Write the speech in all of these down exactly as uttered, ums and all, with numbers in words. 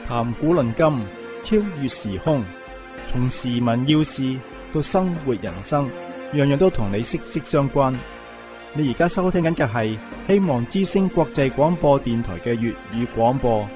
談古論今，超越時空，從時聞要事到生活人生，樣樣都同你息息相關。你而家收聽緊嘅係希望之聲國際廣播電台嘅粵語廣播。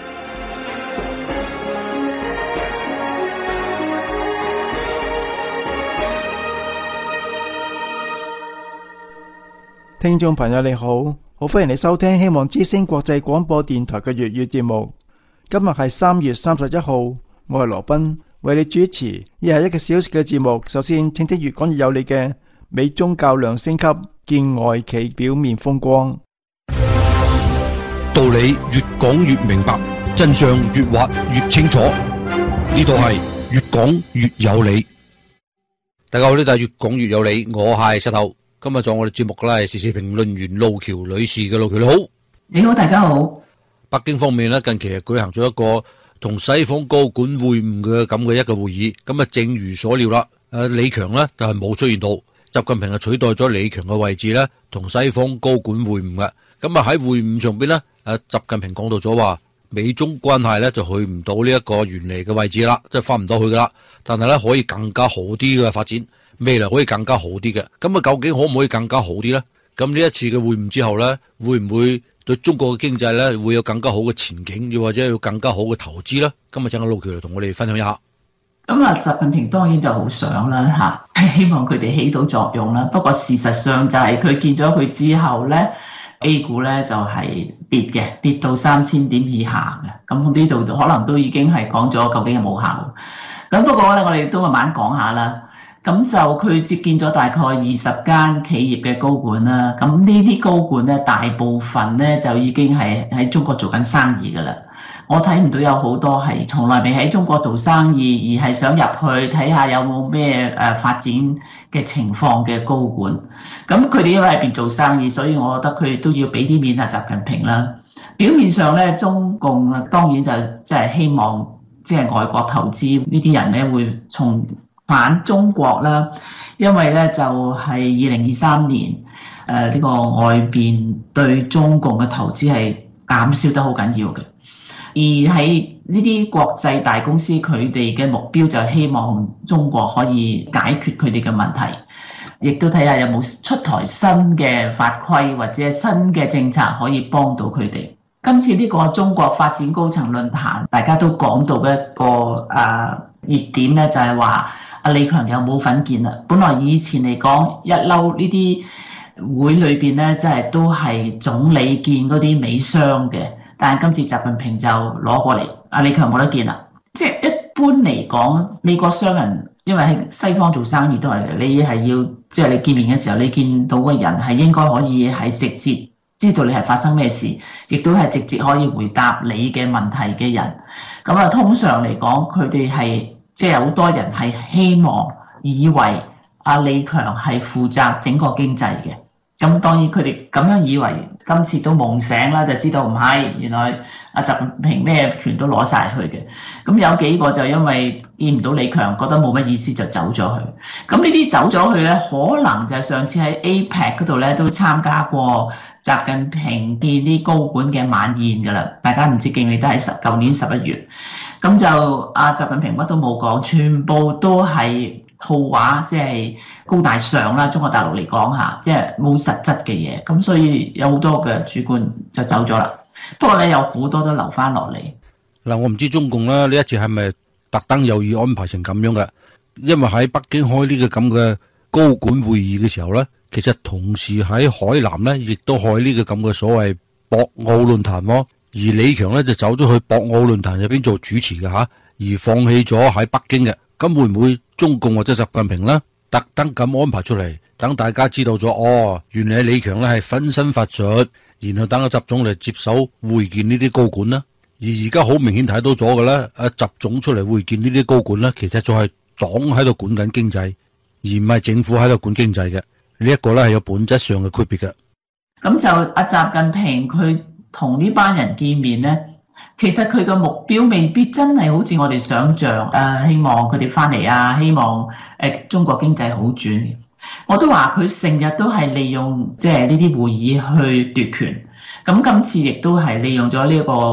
聽眾朋友你好，好歡迎你收聽希望之聲國際廣播電台嘅粵語節目。今日係三月三十一號，我係羅賓，為你主持，以下一個小時嘅節目。首先，請聽越講越有理嘅美宗教兩星級，見外企表面風光， 道理越講越明白，真相越挖越清楚。呢度係越講越有理。大家好，呢度係越講越有理，我係石頭。今日做我哋節目嘅咧係時事評論員路橋女士嘅。路橋你好。 你好，大家好。 北京方面咧近期係舉行咗一個同西方高管會晤嘅咁嘅一個會議，咁啊正如所料啦，誒李強呢就係冇出現到，習近平係取代咗李強嘅位置咧，同西方高管會晤嘅。咁啊喺會晤上邊呢，誒習近平講到咗話，美中關係咧就去唔到呢一個原嚟嘅位置啦，即係翻唔到去噶啦，但係咧可以更加好啲嘅發展。未來可以更加好啲嘅，咁啊究竟可唔可以更加好啲呢？咁呢一次嘅會晤之後呢，會唔會對中國嘅經濟呢會有更加好嘅前景，又或者有更加好嘅投資呢？今日請阿路橋嚟同我哋分享一下。 咁啊，習近平當然就好想啦嚇，希望佢哋起到作用啦。不過事實上就係佢見咗佢之後呢 A 股呢就係跌嘅，跌到三千點以下嘅。咁呢度可能都已經係講咗究竟有冇效。咁不過咧，我哋都慢慢講下啦。咁就佢接見咗大概二十間企業嘅高管啦，咁呢啲高管咧大部分咧就已經係喺中國做緊生意噶啦。我睇唔到有好多係從來未喺中國做生意，而係想入去睇下有冇咩誒發展嘅情況嘅高管。咁佢哋因為喺入邊做生意，所以我覺得佢哋都要俾啲面啊習近平啦。表面上咧，中共啊當然就即係希望即係外國投資呢啲人咧會從反中國啦，因為咧就係二零二三年誒呢、呃這個外邊對中共嘅投資係減少得好緊要嘅，而喺呢啲國際大公司佢哋嘅目標就係希望中國可以解決佢哋嘅問題，亦都睇下有冇出台新嘅法規或者新嘅政策可以幫到佢哋。今次呢個中國發展高層論壇，大家都講到嘅一個誒熱點咧，就係話阿李強有冇份見啦？本來以前嚟講，一嬲呢啲會裏邊咧，即係都係總理見嗰啲美商嘅，但係今次習近平就攞過嚟，阿李強冇得見啦。即係一般嚟講，美國商人因為喺西方做生意都係，你係要即係你見面嘅時候，你見到嘅人係應該可以係直接知道你係發生咩事，亦都係直接可以回答你嘅問題嘅人。咁啊，通常嚟講，佢哋係。即係好多人係希望以為阿李強係負責整個經濟嘅，咁當然佢哋咁樣以為，今次都夢醒啦，就知道唔係，原來阿習近平咩權都攞晒去嘅。咁有幾個就因為見唔到李強，覺得冇乜意思就走咗去。咁呢啲走咗去咧，可能就上次喺 A P E C 嗰度咧都參加過習近平見啲高管嘅晚宴㗎啦。大家唔知記唔記得喺十舊年十一月。咁就阿習近平乜都冇講，全部都係套話，即係高大上啦。中國大陸嚟講嚇，即係冇實質嘅嘢。咁所以有好多嘅主管就走咗啦。不過咧，有好多都留翻落嚟。 嗱，我唔知中共咧呢一次係咪特登有意安排成咁樣嘅？因為喺北京開呢個咁嘅高管會議嘅時候咧，其實同時喺海南咧亦都開呢個咁嘅所謂博鰲論壇喎。而李強咧就走咗去博鰲論壇入邊做主持嘅吓，而放棄咗喺北京嘅。咁會唔會中共或者習近平咧特登咁安排出嚟，等大家知道咗哦，原來李強咧係分身乏術，然後等阿習總嚟接手會見呢啲高管呢？而而家好明顯睇到咗嘅咧，阿習總出嚟會見呢啲高管咧，其實就係黨喺度管緊經濟，而唔係政府喺度管經濟嘅。呢一個咧係有本質上嘅區別嘅。 咁就阿習近平佢同呢班人見面呢，其實佢個目標未必真係好似我哋想象，誒、呃、希望佢哋翻嚟啊，希望誒、呃、中國經濟好轉。我都話佢成日都係利用即係呢啲會議去奪權。咁今次亦都係利用咗呢一個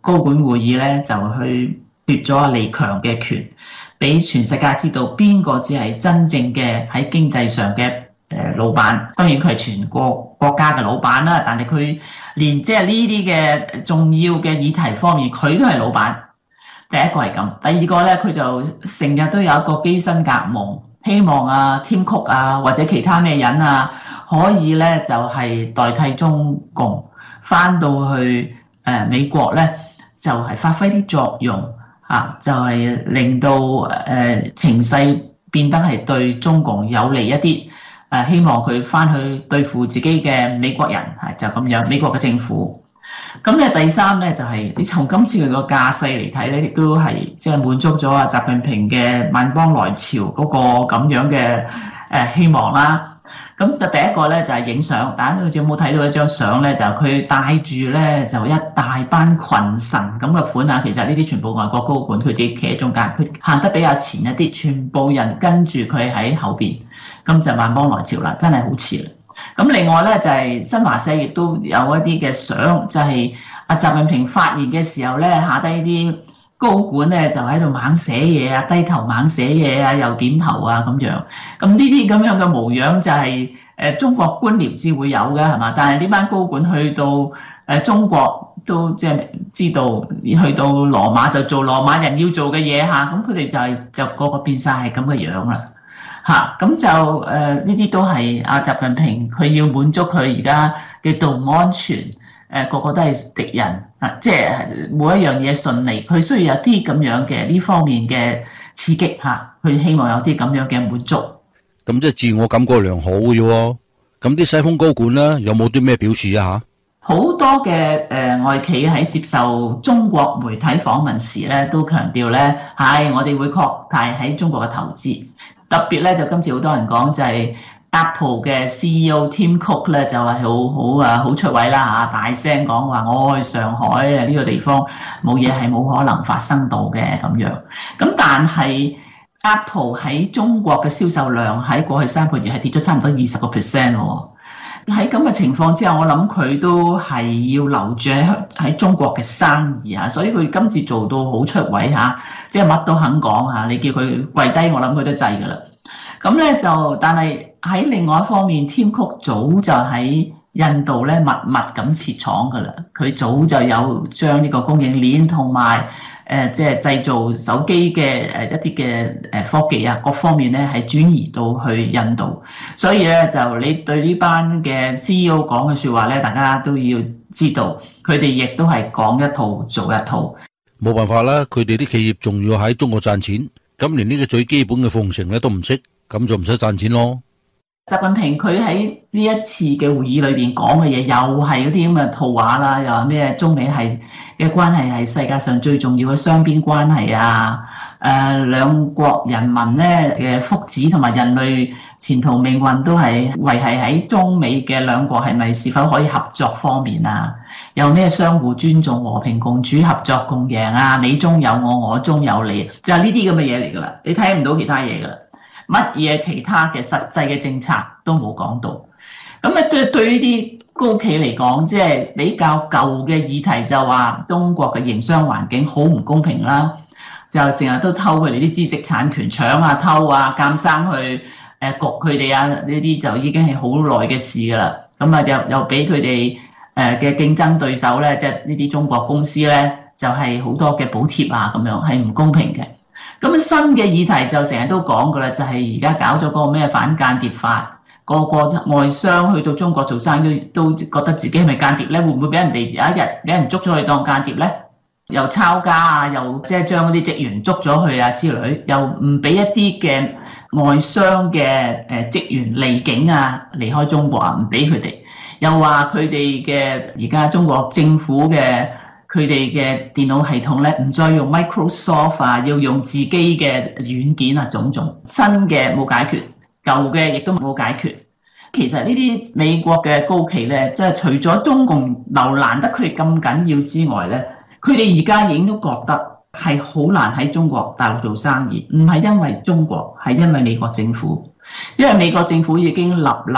高管會議咧就去奪咗阿李強嘅權，俾全世界知道邊個只係真正嘅喺經濟上嘅誒老闆。當然佢係全國國家嘅老闆啦，但係佢連即係呢啲嘅重要嘅議題方面，佢都係老闆。第一個係咁，第二個咧佢就成日都有一個基辛格夢，希望啊 Tim Cook 啊或者其他咩人啊可以咧就係代替中共翻到去誒美國咧，就係發揮啲作用啊，就係令到誒情勢變得係對中共有利一啲。誒希望佢翻去對付自己嘅美國人，係就咁樣美國嘅政府。咁咧第三咧就係你從今次佢個架勢嚟睇咧，亦都係即係滿足咗啊習近平嘅萬邦來朝嗰個咁樣嘅誒希望啦。咁就第一個咧就係影相，大家好似有冇睇到一張相咧？就佢帶住咧就一大班群臣咁嘅款啊！其實呢啲全部外國高管，佢自己企喺中間，佢行得比較前一啲，全部人跟住佢喺後邊，咁就萬邦來朝啦，真係好似啦。咁另外咧就係新華社亦都有一啲嘅相，就係阿習近平發言嘅時候咧，下低啲高管咧就喺度猛寫嘢啊，低頭猛寫嘢啊，又點頭啊咁樣。咁呢啲咁樣嘅模樣就係誒中國官僚至會有嘅係嘛？但係呢班高管去到誒中國都即係知道，去到羅馬就做羅馬人要做嘅嘢嚇，咁佢哋就係就個個變晒係咁嘅樣啦嚇。咁就誒呢啲都係阿習近平佢要滿足佢而家嘅道路安全。誒個個都係敵人啊！即係每一樣嘢順利，佢需要有啲咁樣嘅呢方面嘅刺激嚇，佢希望有啲咁樣嘅滿足。 咁即係自我感覺良好嘅啫喎。咁啲西方高管咧有冇啲咩表示啊？嚇，好多嘅誒外企喺接受中國媒體訪問時咧，都強調咧係我哋會擴大喺中國嘅投資。特別咧就今次好多人講就係、是。Apple 嘅 C E O Tim Cook 咧就係好好啊，好出位啦嚇，大聲講話我去上海啊呢個地方冇嘢係冇可能發生到嘅咁樣。咁但係 Apple 喺中國嘅銷售量喺過去三個月係跌咗差唔多二十個 percent 喎。喺咁嘅情況之下，我諗佢都係要留住喺喺中國嘅生意啊，所以佢今次做到好出位嚇，即係乜都肯講嚇，你叫佢跪低，我諗佢都制㗎啦。咁咧就，但係喺另外一方面 ，Tim Cook 早就喺印度咧密密咁設廠噶啦，佢早就有將呢個供應鏈同埋誒即係製造手機嘅誒一啲嘅誒科技啊各方面咧係轉移到去印度，所以咧就你對呢班嘅 C E O 講嘅説話咧，大家都要知道，佢哋亦都係講一套做一套。 冇辦法啦，佢哋啲企業仲要喺中國賺錢，咁連呢個最基本嘅奉承咧都唔識。咁就唔使賺錢咯。 習近平佢喺呢一次嘅會議裏邊講嘅嘢，又係嗰啲咁嘅套話啦，又話咩中美係嘅關係係世界上最重要嘅雙邊關係啊！誒、呃，兩國人民咧嘅福祉同埋人類前途命運都係維繫喺中美嘅兩國係咪是否可以合作方面啊？有咩相互尊重、和平共處、合作共贏啊？你中有我，我中有你，就係呢啲咁嘅嘢嚟㗎啦。你睇唔到其他嘢㗎啦。乜嘢其他嘅實際嘅政策都冇講到，咁啊對對呢啲高企嚟講，即係比較舊嘅議題就話中國嘅營商環境好唔公平啦，就成日都偷佢哋啲知識產權，搶啊偷啊，監生去誒焗佢哋啊，呢啲就已經係好耐嘅事㗎啦。咁啊又又俾佢哋誒嘅競爭對手咧，即係呢啲中國公司咧，就係好多嘅補貼啊，咁樣係唔公平嘅。咁新嘅議題就成日都講㗎啦，就係而家搞咗個咩反間諜法，個個外商去到中國做生意都覺得自己係咪間諜咧？會唔會俾人哋有一日俾人捉咗去當間諜咧？又抄家啊，又即係將嗰啲職員捉咗去啊之類，又唔俾一啲嘅外商嘅誒職員離境啊，離開中國啊，唔俾佢哋，又話佢哋嘅而家中國政府嘅。佢哋嘅電腦系統咧唔再用 Microsoft 啊，要用自己嘅軟件啊，種種新嘅冇解決，舊嘅亦都冇解決。其實呢啲美國嘅高企咧，即係除咗中共留難得佢哋咁緊要之外咧，佢哋而家已經都覺得係好難喺中國大陸做生意，唔係因為中國，係因為美國政府，因為美國政府已經立例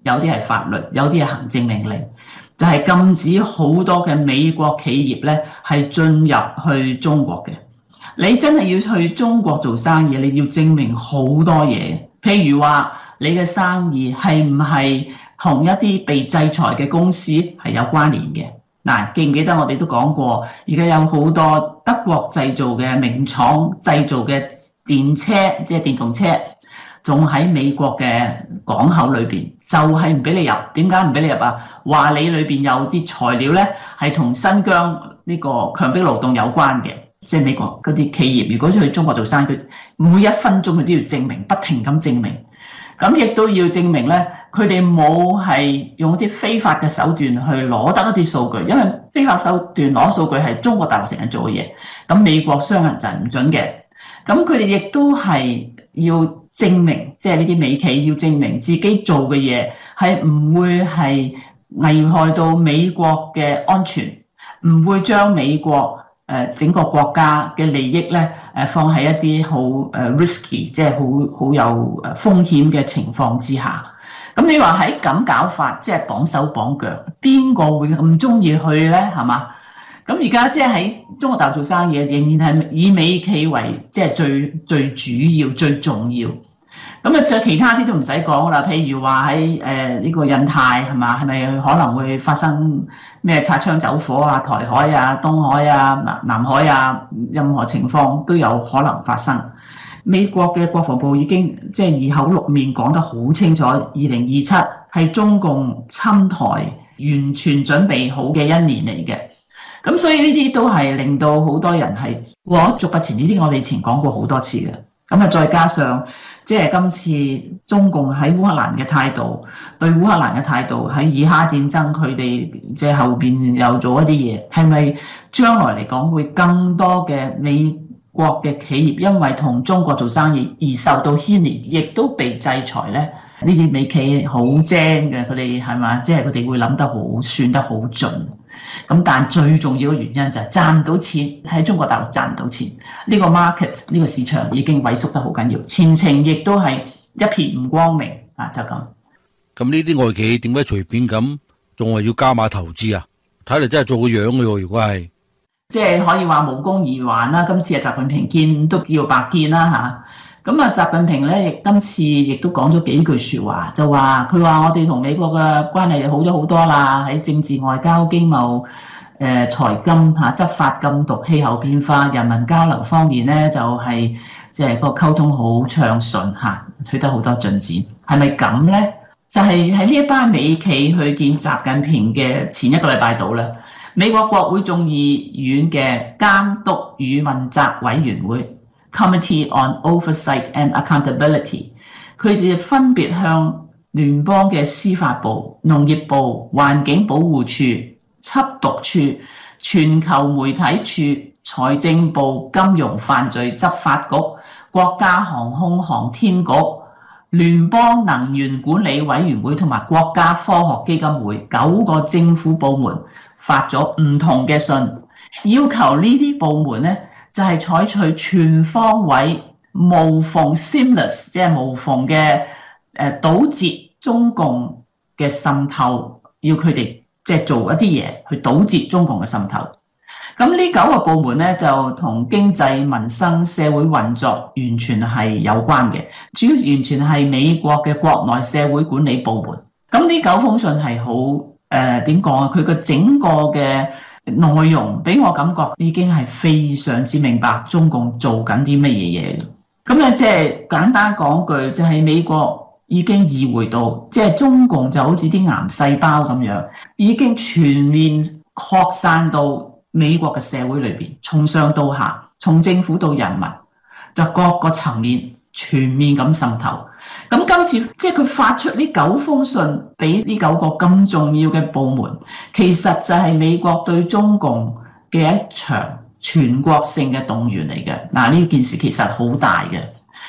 有啲係法律，有啲係行政命令，就係禁止好多嘅美國企業咧係進入去中國嘅。你真係要去中國做生意，你要證明好多嘢，譬如話你嘅生意係唔係同一啲被制裁嘅公司係有關聯嘅。嗱，記唔記得我哋都講過，而家有好多德國製造嘅名廠製造嘅電車，即係電動車，仲喺美國嘅港口裏邊，就係唔俾你入。點解唔俾你入啊？話你裏邊有啲材料咧係同新疆呢個強迫勞動有關嘅，即係美國嗰啲企業，如果去中國做生意，佢每一分鐘佢都要證明，不停咁證明。咁亦都要證明咧，佢哋冇係用一啲非法嘅手段去攞得一啲數據，因為非法手段攞數據係中國大陸成日做嘅嘢，咁美國商人就係唔準嘅。咁佢哋亦都係要證明，即係呢啲美企要證明自己做嘅嘢係唔會係危害到美國嘅安全，唔會將美國誒整個國家嘅利益咧誒放喺一啲好誒 risky， 即係好好有誒風險嘅情況之下。咁你話喺咁搞法，即係綁手綁腳，邊個會咁中意去咧？係嘛？咁而家即係喺中國大陸做生意，仍然係以美企為即係最最主要、最重要。咁啊，再其他啲都唔使講啦。譬如話喺誒呢個印太係嘛，係咪可能會發生咩擦槍走火啊、台海啊、東海啊、南南海啊，任何情況都有可能發生。美國嘅國防部已經即係二口六面講得好清楚，二零二七係中共侵台完全準備好嘅一年嚟嘅。咁所以呢啲都係令到好多人係裹足不前。呢啲我哋以前講過好多次嘅。咁啊，再加上即係今次中共喺烏克蘭嘅態度，對烏克蘭嘅態度喺以哈戰爭，佢哋即係後邊又做一啲嘢，係咪將來嚟講會更多嘅美國嘅企業因為同中國做生意而受到牽連，亦都被制裁咧？呢啲美企好精嘅，佢哋係嘛，即係佢哋會諗得好，算得好盡。咁但最重要嘅原因就係賺唔到錢，喺中國大陸賺唔到錢。呢個 market 呢個市場已經萎縮得好緊要，前程亦都係一片唔光明啊！就咁。 咁呢啲外企點解隨便咁仲話要加碼投資啊？睇嚟真係做個樣嘅喎，如果係即係可以話無功而還啦。今次啊，習近平見都叫白見啦嚇。咁啊，習近平咧，亦今次亦都講咗幾句説話，就話佢話我哋同美國嘅關係好咗好多啦，喺政治、外交、經貿、誒、呃、財金嚇、執法、禁毒、氣候變化、人民交流方面咧，就係即係個溝通好暢順嚇，取得好多進展。係咪咁咧？就係喺呢一班美企去見習近平嘅前一個禮拜度啦，美國國會眾議院嘅監督與問責委員會 Committee on Oversight and Accountability， 佢哋分別向聯邦嘅司法部、農業部、環境保護處、緝毒處、全球媒體處、財政部、金融犯罪執法局、國家航空航天局、聯邦能源管理委員會同埋國家科學基金會九個政府部門發咗唔同嘅信，要求呢啲部門咧就係採取全方位無縫 seamless， 即係無縫嘅誒堵截中共嘅滲透，要佢哋即係做一啲嘢去堵截中共嘅滲透。咁呢九個部門咧就同經濟民生社會運作完全係有關嘅，主要完全係美國嘅國內社會管理部門。咁呢九封信係好誒點講啊？佢個整個嘅內容俾我感覺已經係非常之明白中共做緊啲乜嘢嘢。咁咧即係簡單講句，就係美國已經意會到，即係中共就好似啲癌細胞咁樣，已經全面擴散到美國嘅社會裏邊，從上到下，從政府到人民，就各個層面全面咁滲透。咁今次即係佢發出呢九封信俾呢九個咁重要嘅部門，其實就係美國對中共嘅一場全國性嘅動員嚟嘅。嗱，呢件事其實好大嘅，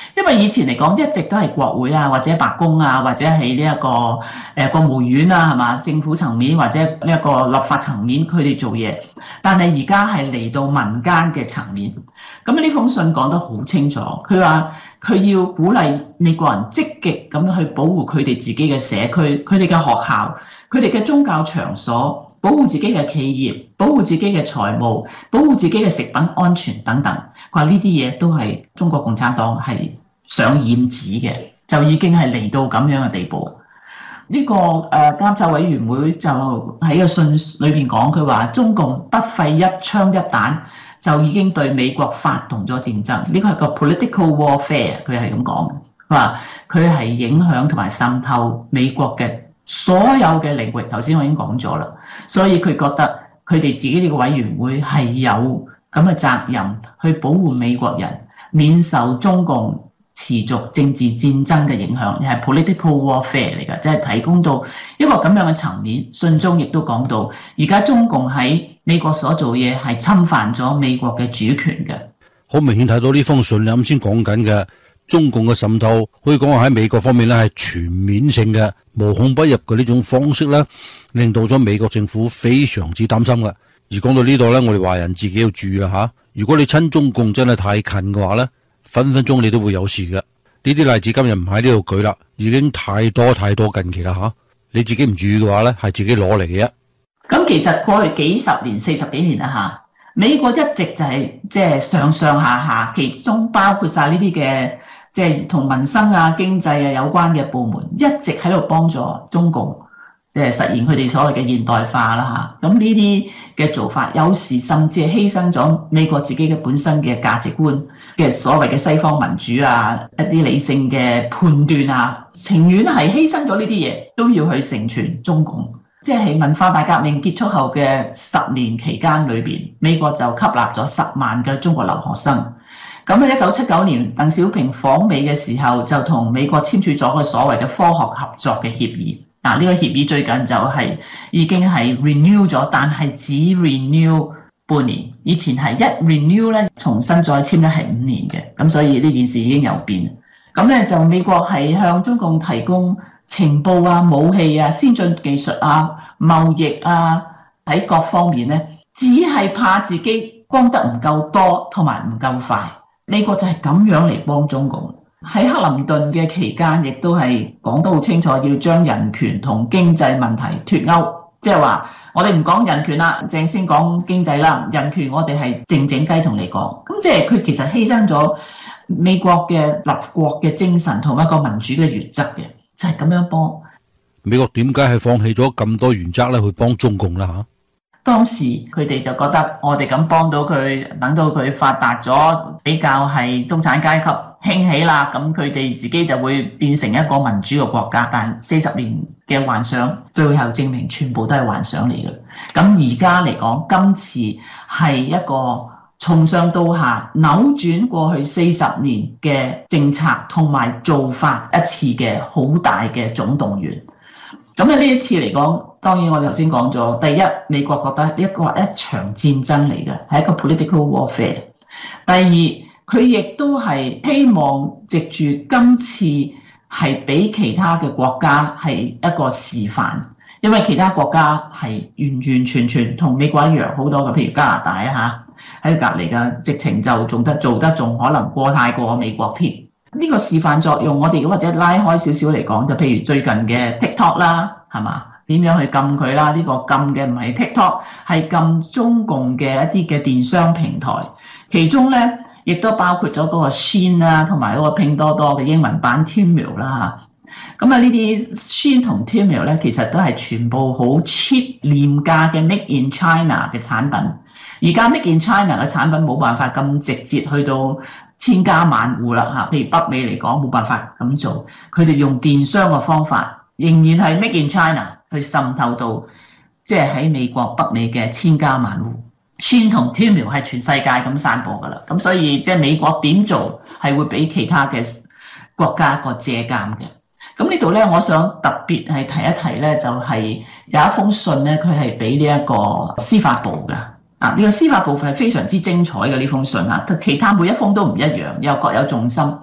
因為以前嚟講一直都係國會啊，或者白宮啊，或者係呢一個誒、呃、國務院啊，係嘛，政府層面或者呢一個立法層面佢哋做嘢，但係而家係嚟到民間嘅層面。咁呢封信講得好清楚，佢話佢要鼓勵美國人積極咁去保護佢哋自己嘅社區、佢哋嘅學校、佢哋嘅宗教場所，保護自己嘅企業，保護自己嘅財務，保護自己嘅食品安全等等。佢話呢啲嘢都係中國共產黨係想染指嘅，就已經係嚟到咁樣嘅地步。呢、這個誒監察委員會就喺個信裏邊講，佢話中共不費一槍一彈就已經對美國發動咗戰爭，呢個係個 political warfare， 佢係咁講嘅。佢話佢係影響同埋滲透美國嘅所有嘅領域。頭先我已經講咗啦，所以佢覺得佢哋自己呢個委員會係有咁嘅責任去保護美國人免受中共持續政治戰爭嘅影響，係 political warfare 嚟㗎，即係提供到一個咁樣嘅層面。信中亦都講到，而家中共喺美國所做嘢係侵犯咗美國嘅主權嘅。 好明顯睇到呢封信，你啱先講緊嘅中共嘅滲透，可以講話喺美國方面咧係全面性嘅、無孔不入嘅呢種方式咧，令到咗美國政府非常之擔心嘅。而講到呢度咧，我哋華人自己要注意啦吓。如果你親中共真係太近嘅話咧，分分鐘你都會有事嘅。呢啲例子今日唔喺呢度舉啦，已經太多太多近期啦吓。你自己唔注意嘅話咧，係自己攞嚟嘅啫。 咁其實過去幾十年、四十幾年啦吓，美國一直就係即係上上下下，其中包括晒呢啲嘅即係同民生啊、經濟啊有關嘅部門，一直喺度幫助中共。即係實現佢哋所謂嘅現代化啦嚇，咁呢啲嘅做法有時甚至係犧牲咗美國自己嘅本身嘅價值觀嘅所謂嘅西方民主啊，一啲理性嘅判斷啊，情願係犧牲咗呢啲嘢都要去成全中共。即係文化大革命結束後嘅十年期間裏邊，美國就吸納咗十萬嘅中國留學生。咁喺一九七九年鄧小平訪美嘅時候，就同美國簽署咗個所謂嘅科學合作嘅協議。嗱，呢個協議最近就係已經係 renew 咗，但係只 renew 半年。以前係一 renew 咧，重新再簽咧係五年嘅。咁所以呢件事已經有變。咁咧就美國係向中共提供情報啊、武器啊、先進技術啊、貿易啊，喺各方面咧，只係怕自己幫得唔夠多同埋唔夠快。美國就係咁樣嚟幫中共。喺克林頓嘅期間，亦都係講得好清楚，要將人權同經濟問題脫鈎，即係話我哋唔講人權啦，淨先講經濟啦。人權我哋係靜靜雞同你講，咁即係佢其實犧牲咗美國嘅立國嘅精神同一個民主嘅原則嘅，就係咁樣幫。 美國點解係放棄咗咁多原則咧去幫中共啦嚇？ 當時佢哋就覺得我哋咁幫到佢，等到佢發達咗，比較係中產階級興起啦，咁佢哋自己就會變成一個民主嘅國家。但四十年嘅幻想，最後證明全部都係幻想嚟嘅。咁而家嚟講，今次係一個從上到下扭轉過去四十年嘅政策同埋做法一次嘅好大嘅總動員。咁喺呢一次嚟講，當然我哋頭先講咗，第一，美國覺得一個一場戰爭嚟嘅，係一個 political warfare。第二，佢亦都係希望藉住今次係俾其他嘅國家係一個示範，因為其他國家係完完全全同美國一樣好多嘅，譬如加拿大啊嚇，喺隔離嘅直情就做得做得仲可能過太過美國添。呢個示範作用，我哋或者拉開少少嚟講，就譬如最近嘅 TikTok 啦，係嘛？點樣去禁佢啦？呢、這個禁嘅唔係 TikTok， 係禁中共嘅一啲嘅電商平台，其中咧亦都包括咗嗰個 Shein 啦，同埋嗰個拼多多嘅英文版 Tmall 啦嚇。咁啊，呢啲 Shein 同 Tmall 咧，其實都係全部好 cheap 廉價嘅 Make in China 嘅產品。而家 Make in China 嘅產品冇辦法咁直接去到千家萬戶啦嚇，譬如北美嚟講冇辦法咁做，佢哋用電商嘅方法，仍然係 Make in China 去滲透到，即係喺美國北美嘅千家萬戶。Shein 同 Tmall 係全世界咁散播噶啦，咁所以即係美國點做係會俾其他嘅國家一個借鑑嘅。咁呢度咧，我想特別係提一提咧，就係有一封信咧，佢係俾呢一個司法部嘅。啊！呢個司法部分係非常之精彩嘅呢封信啊，其他每一封都唔一樣，又各有重心。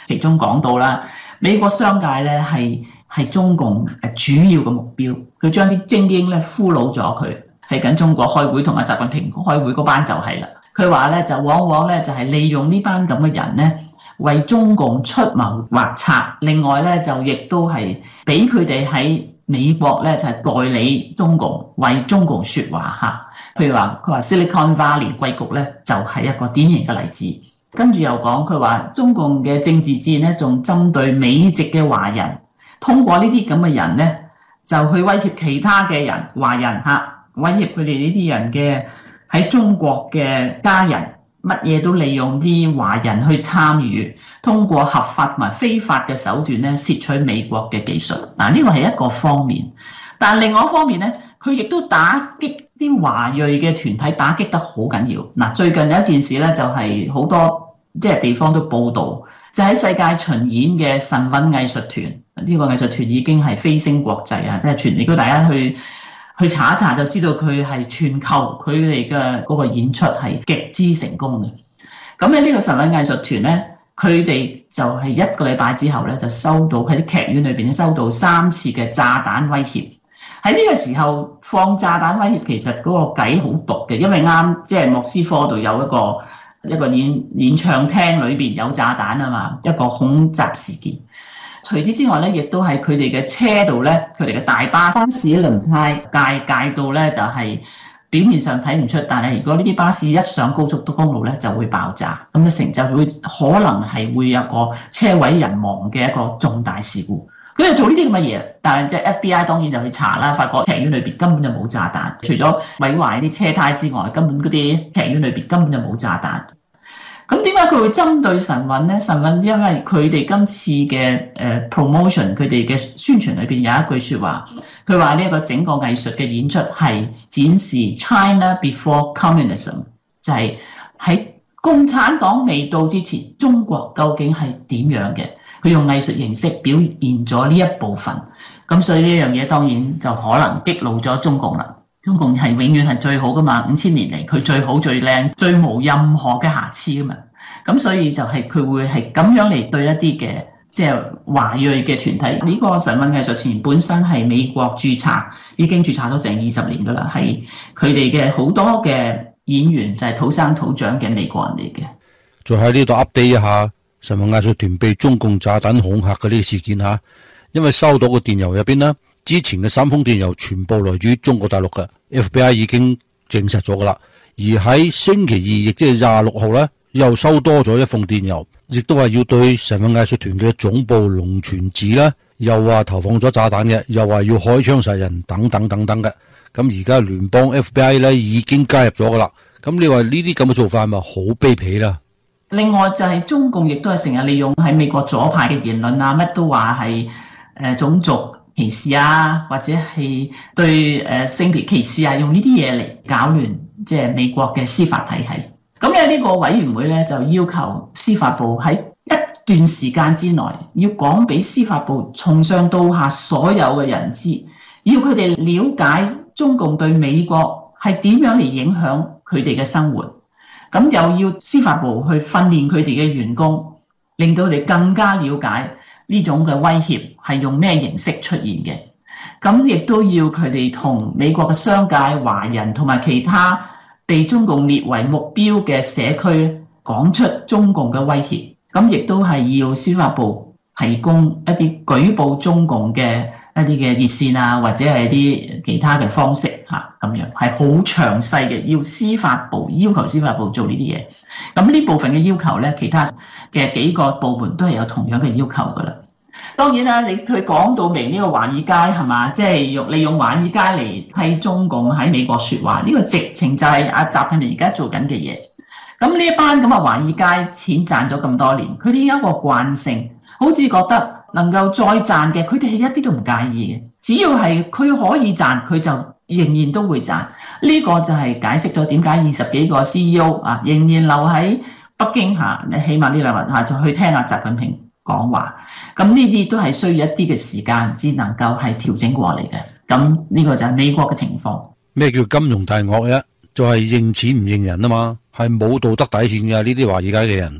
其中講到啦，美國商界咧係係中共主要嘅目標，佢將啲精英咧俘虜咗佢，係緊中國開會同埋習近平開會嗰班就係啦。佢話咧就往往咧就係利用呢班咁嘅人咧為中共出謀劃策，另外咧就亦都係俾佢哋喺美國咧就係代理中共，為中共說話嚇。譬如話佢話 Silicon Valley 硅谷咧就係一個典型嘅例子。跟住又講佢話中共嘅政治戰咧仲針對美籍嘅華人，通過呢啲咁嘅人咧就去威脅其他嘅人華人嚇，威脅佢哋呢啲人嘅喺中國嘅家人，乜嘢都利用啲華人去參與，通過合法同埋非法嘅手段咧竊取美國嘅技術。嗱，呢個係一個方面，但另外一方面咧，佢亦都打擊啲華裔嘅團體，打擊得好緊要。嗱，最近有一件事咧，就係好多即係地方都報導，就喺世界巡演嘅神韻藝術團，呢個藝術團已經係飛升國際啊！即係全，如果大家去去查一查就知道佢係全球佢哋嘅嗰個演出係極之成功嘅。咁咧呢個神韻藝術團咧，佢哋就係一個禮拜之後咧就收到喺啲劇院裏邊收到三次嘅炸彈威脅。喺呢個時候放炸彈威脅，其實嗰個計好毒嘅，因為啱即係莫斯科度有一個一個演演唱廳裏邊有炸彈啊嘛，一個恐襲事件。除此之外咧，亦都係佢哋嘅車度咧，佢哋嘅大巴巴士輪胎界界到咧，就係表面上睇唔出，但係如果呢啲巴士一上高速公路咧，就會爆炸，咁嘅成就會可能係會有個車毀人亡嘅一個重大事故。佢哋做呢啲咁嘅嘢，但係即係 F B I 當然就去查啦，發覺劇院裏邊根本就冇炸彈，除咗毀壞啲車胎之外，根本嗰啲劇院裏邊根本就冇炸彈。咁點解佢會針對神韻咧？神韻因為佢哋今次嘅誒 promotion，佢哋嘅宣傳裏邊有一句説話，佢話呢一個整個藝術嘅演出係展示 China before communism， 就係喺共產黨未到之前，中國究竟係點樣嘅？佢用藝術形式表現咗呢一部分，咁所以呢樣嘢當然就可能激怒咗中共啦。中共係永遠係最好噶嘛，五千年嚟佢最好最靚最無任何嘅瑕疵噶嘛，咁所以就係佢會係咁樣嚟對一啲嘅即係華裔嘅團體。呢個神韻藝術團本身係美國註冊，已經註冊咗成二十年噶啦，係佢哋嘅好多嘅演員就係土生土長嘅美國人嚟嘅。 再喺呢度 update 一下神韻藝術團被中共炸彈恐嚇嘅呢個事件嚇，因為收到嘅電郵入邊呢，之前嘅三封電郵全部來自於中國大陸嘅 F B I 已經證實咗噶啦。而喺星期二，亦即係廿六號咧，又收多咗一封電郵，亦都係要對神韻藝術團嘅總部龍泉寺咧，又話投放咗炸彈嘅，又話要開槍殺人等等等等嘅。咁而家聯邦 F B I 咧已經加入咗噶啦。咁你話呢啲咁嘅做法係咪好卑鄙啦？ 另外就係中共亦都係成日利用喺美國左派嘅言論啊，乜都話係誒種族歧視啊，或者係對誒性別歧視啊，用呢啲嘢嚟搞亂即係美國嘅司法體系。咁有呢個委員會咧就要求司法部喺一段時間之內要講俾司法部從上到下所有嘅人知，要佢哋了解中共對美國係點樣嚟影響佢哋嘅生活。咁又要司法部去訓練佢哋嘅員工，令到佢哋更加了解呢種嘅威脅係用咩形式出現嘅。咁亦都要佢哋同美國嘅商界、華人同埋其他被中共列為目標嘅社區講出中共嘅威脅。咁亦都係要司法部提供一啲舉報中共嘅一啲嘅熱線啊，或者係啲其他嘅方式嚇，咁樣係好詳細嘅，要司法部要求司法部做呢啲嘢。咁呢部分嘅要求咧，其他嘅幾個部門都係有同樣嘅要求噶啦。當然啦，你佢講到明呢個華爾街係嘛，即係用利用華爾街嚟替中共喺美國説話，呢個直情就係阿習近平而家做緊嘅嘢。咁呢一班咁嘅華爾街錢賺咗咁多年，佢哋有一個慣性，好似覺得能夠再賺嘅，佢哋係一啲都唔介意嘅。只要係佢可以賺，佢就仍然都會賺。呢個就係解釋咗點解二十幾個 C E O 啊，仍然留喺北京下，你起碼呢兩日下就去聽阿習近平講話。咁呢啲都係需要一啲嘅時間，至能夠係調整過嚟嘅。咁呢個就係美國嘅情況。 咩叫金融大鱷呀？就係認錢唔認人啊嘛，係冇道德底線嘅呢啲華爾街嘅人。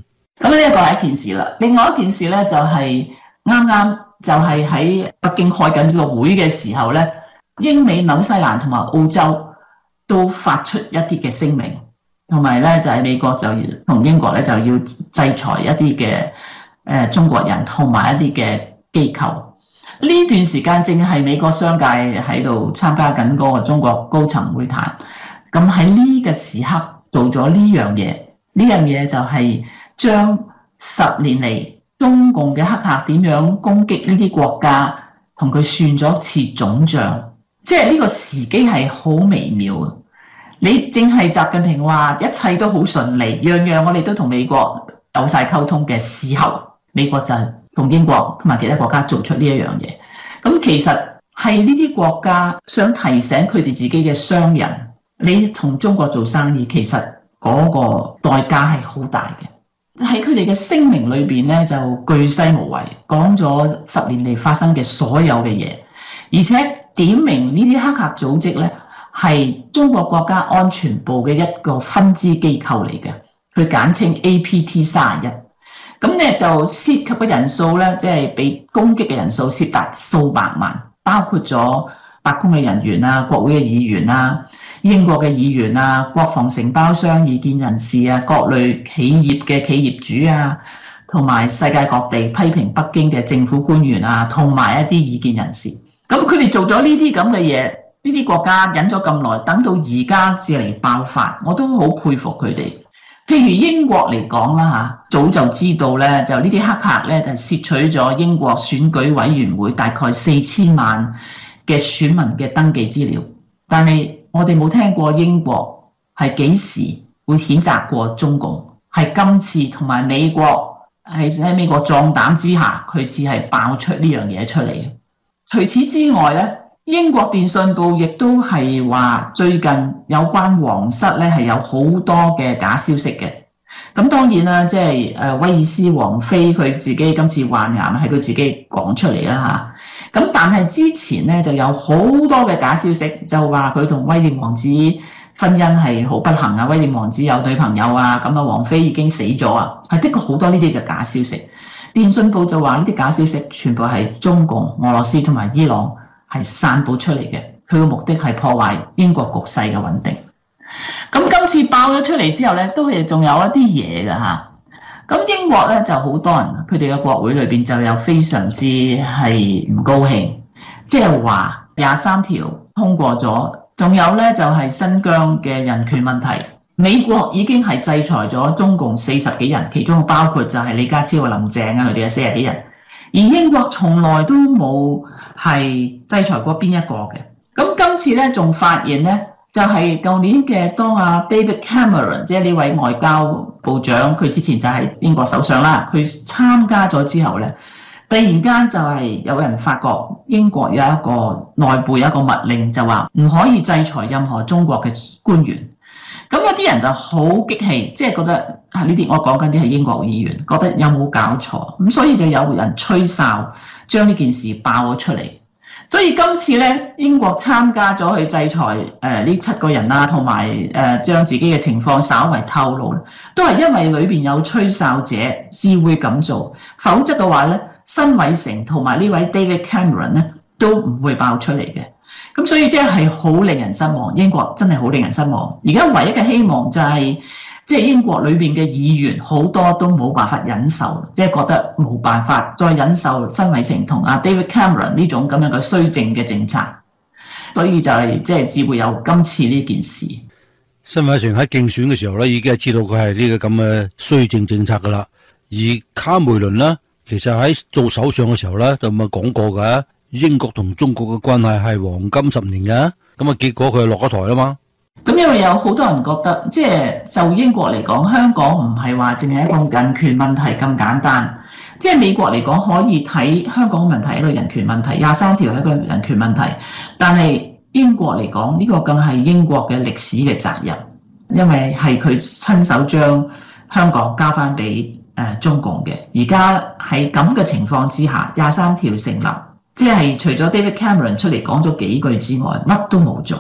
咁呢一個係一件事啦。另外一件事咧就係啱啱就係喺北京開緊呢個會嘅時候咧，英美紐西蘭同埋澳洲都發出一啲嘅聲明，同埋咧就係美國就同英國咧就要制裁一啲嘅誒中國人同埋一啲嘅機構。呢段時間正係美國商界喺度參加緊嗰個中國高層會談，咁喺呢個時刻做咗呢樣嘢，呢樣嘢就係將十年嚟中共嘅黑客點樣攻擊呢啲國家，同佢算咗次總賬，即係呢個時機係好微妙啊！你正係習近平話一切都好順利，樣樣我哋都同美國有晒溝通嘅時候，美國就係同英國同埋其他國家做出呢一樣嘢。咁其實係呢啲國家想提醒佢哋自己嘅商人，你同中國做生意，其實嗰個代價係好大嘅。喺佢哋嘅聲明裏邊咧，就巨細無遺講咗十年嚟發生嘅所有嘅嘢，而且點明呢啲黑客組織咧係中國國家安全部嘅一個分支機構嚟嘅，佢簡稱 A P T 三十一。咁咧就涉及嘅人數咧，即係被攻擊嘅人數涉達數百萬，包括咗白宮嘅人員啊、國會嘅議員啊、英國嘅議員啊、國防承包商、意見人士啊、各類企業嘅企業主啊，同埋世界各地批評北京嘅政府官員啊，同埋一啲意見人士。咁佢哋做咗呢啲咁嘅嘢，呢啲國家忍咗咁耐，等到而家至嚟爆發，我都好佩服佢哋。譬如英國嚟講啦嚇，早就知道咧，就呢啲黑客咧就竊取咗英國選舉委員會大概四千萬嘅選民嘅登記資料，但係我哋冇聽過英國係幾時會譴責過中共，係今次同埋美國係喺美國壯膽之下，佢只係爆出呢樣嘢出嚟。除此之外咧，英國電訊報亦都係話最近有關皇室咧係有好多嘅假消息嘅。咁當然啦，即係誒威爾斯王妃佢自己今次患癌係佢自己講出嚟啦嚇。咁但係之前咧就有好多嘅假消息，就話佢同威廉王子婚姻係好不幸啊，威廉王子有女朋友啊，咁啊王妃已經死咗啊，係的確好多呢啲嘅假消息。電訊報就話呢啲假消息全部係中共、俄羅斯同埋伊朗係散佈出嚟嘅，佢嘅目的係破壞英國局勢嘅穩定。咁今次爆咗出嚟之後咧，都係仲有一啲嘢㗎嚇。咁英國咧就好多人，佢哋嘅國會裏邊就有非常之係唔高興，即係話廿三條通過咗，仲有咧就係新疆嘅人權問題，美國已經係制裁咗中共四十幾人，其中包括就係李家超啊、林鄭啊佢哋嘅四十幾人，而英國從來都冇係制裁過邊一個嘅。咁今次咧仲發現咧，就係舊年嘅當阿 David Cameron， 即係呢位外交部長，佢之前就係英國首相啦，佢參加咗之後咧，突然間就係有人發覺英國有一個內部有一個密令，就話唔可以制裁任何中國嘅官員。咁有啲人就好激氣，即係覺得啊呢啲我講緊啲係英國議員，覺得有冇搞錯？咁所以就有人吹哨，將呢件事爆咗出嚟。所以今次咧，英國參加咗去制裁誒呢、呃、七個人啦，同埋誒將自己嘅情況稍為透露，都係因為裏邊有吹哨者先會咁做，否則嘅話咧，辛偉誠同埋呢位 David Cameron 咧都唔會爆出嚟嘅。咁所以即係好令人失望，英國真係好令人失望。而家唯一嘅希望就係、是，即係英國裏邊嘅議員好多都冇辦法忍受，即係覺得冇辦法再忍受辛偉誠同阿 David Cameron 呢種咁樣嘅綏靖嘅政策，所以就係即係只會有今次呢件事。 辛偉誠喺競選嘅時候咧，已經係知道佢係呢個咁嘅綏靖政策噶啦。而卡梅倫呢，其實喺做首相嘅時候咧，就咪講過嘅，英國同中國嘅關係係黃金十年嘅。咁啊，結果佢落咗台啦嘛。 咁因為有好多人覺得，即係就英國嚟講，香港唔係話淨係一個人權問題咁簡單。即係美國嚟講，可以睇香港問題係一個人權問題，廿三條係一個人權問題。但係英國嚟講，呢個更係英國嘅歷史嘅責任，因為係佢親手將香港交翻俾誒中共嘅。而家喺咁嘅情況之下，廿三條成立，即係除咗 David Cameron 出嚟講咗幾句之外，乜都冇做。咁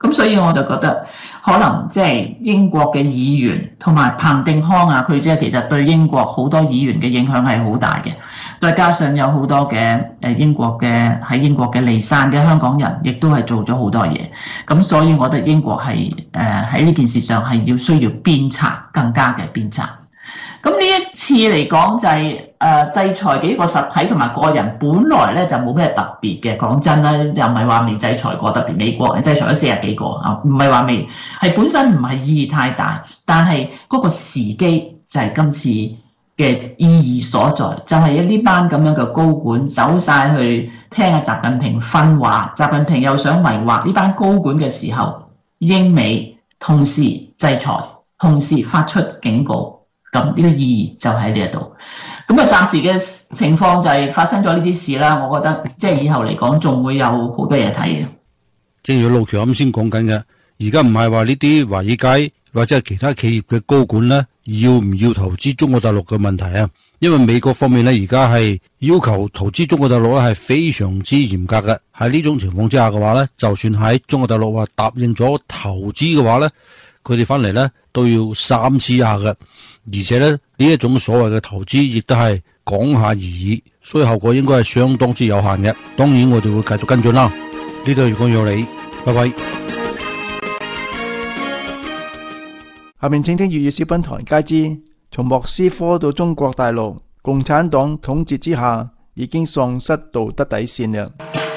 咁所以我就覺得可能即係英國嘅議員同埋彭定康啊，佢即係其實對英國好多議員嘅影響係好大嘅。再加上有好多嘅誒英國嘅喺英國嘅離散嘅香港人，亦都係做咗好多嘢。咁所以我覺得英國係誒喺呢件事上係要需要鞭策，更加嘅鞭策。咁呢一次嚟講就係、是、誒、呃、制裁幾個實體同埋個人，本來咧就冇咩特別嘅。講真啦，又唔係話未制裁過，特別美國制裁咗四十幾個啊，唔係話未係本身唔係意義太大，但係嗰個時機就係今次嘅意義所在，就係呢班咁樣嘅高管走晒去聽阿習近平訓話，習近平又想迷惑呢班高管嘅時候，英美同時制裁，同時發出警告。咁呢個意義就喺呢一度，咁啊暫時嘅情況就係發生咗呢啲事啦。我覺得即係以後嚟講，仲會有好多嘢睇嘅。 正如老喬啱先講緊嘅，而家唔係話呢啲華爾街或者係其他企業嘅高管咧，要唔要投資中國大陸嘅問題啊？因為美國方面咧，而家係要求投資中國大陸咧係非常之嚴格嘅。喺呢種情況之下嘅話咧，就算喺中國大陸話答應咗投資嘅話咧，佢哋翻嚟咧都要三思下嘅。而且咧呢一種所謂嘅投資亦都係講下而已，所以後果應該係相當之有限嘅。當然我哋會繼續跟進啦。呢度如果有你，拜拜。 下面請聽粵語小品唐人街之從莫斯科到中國大陸，共產黨統治之下已經喪失道德底線了。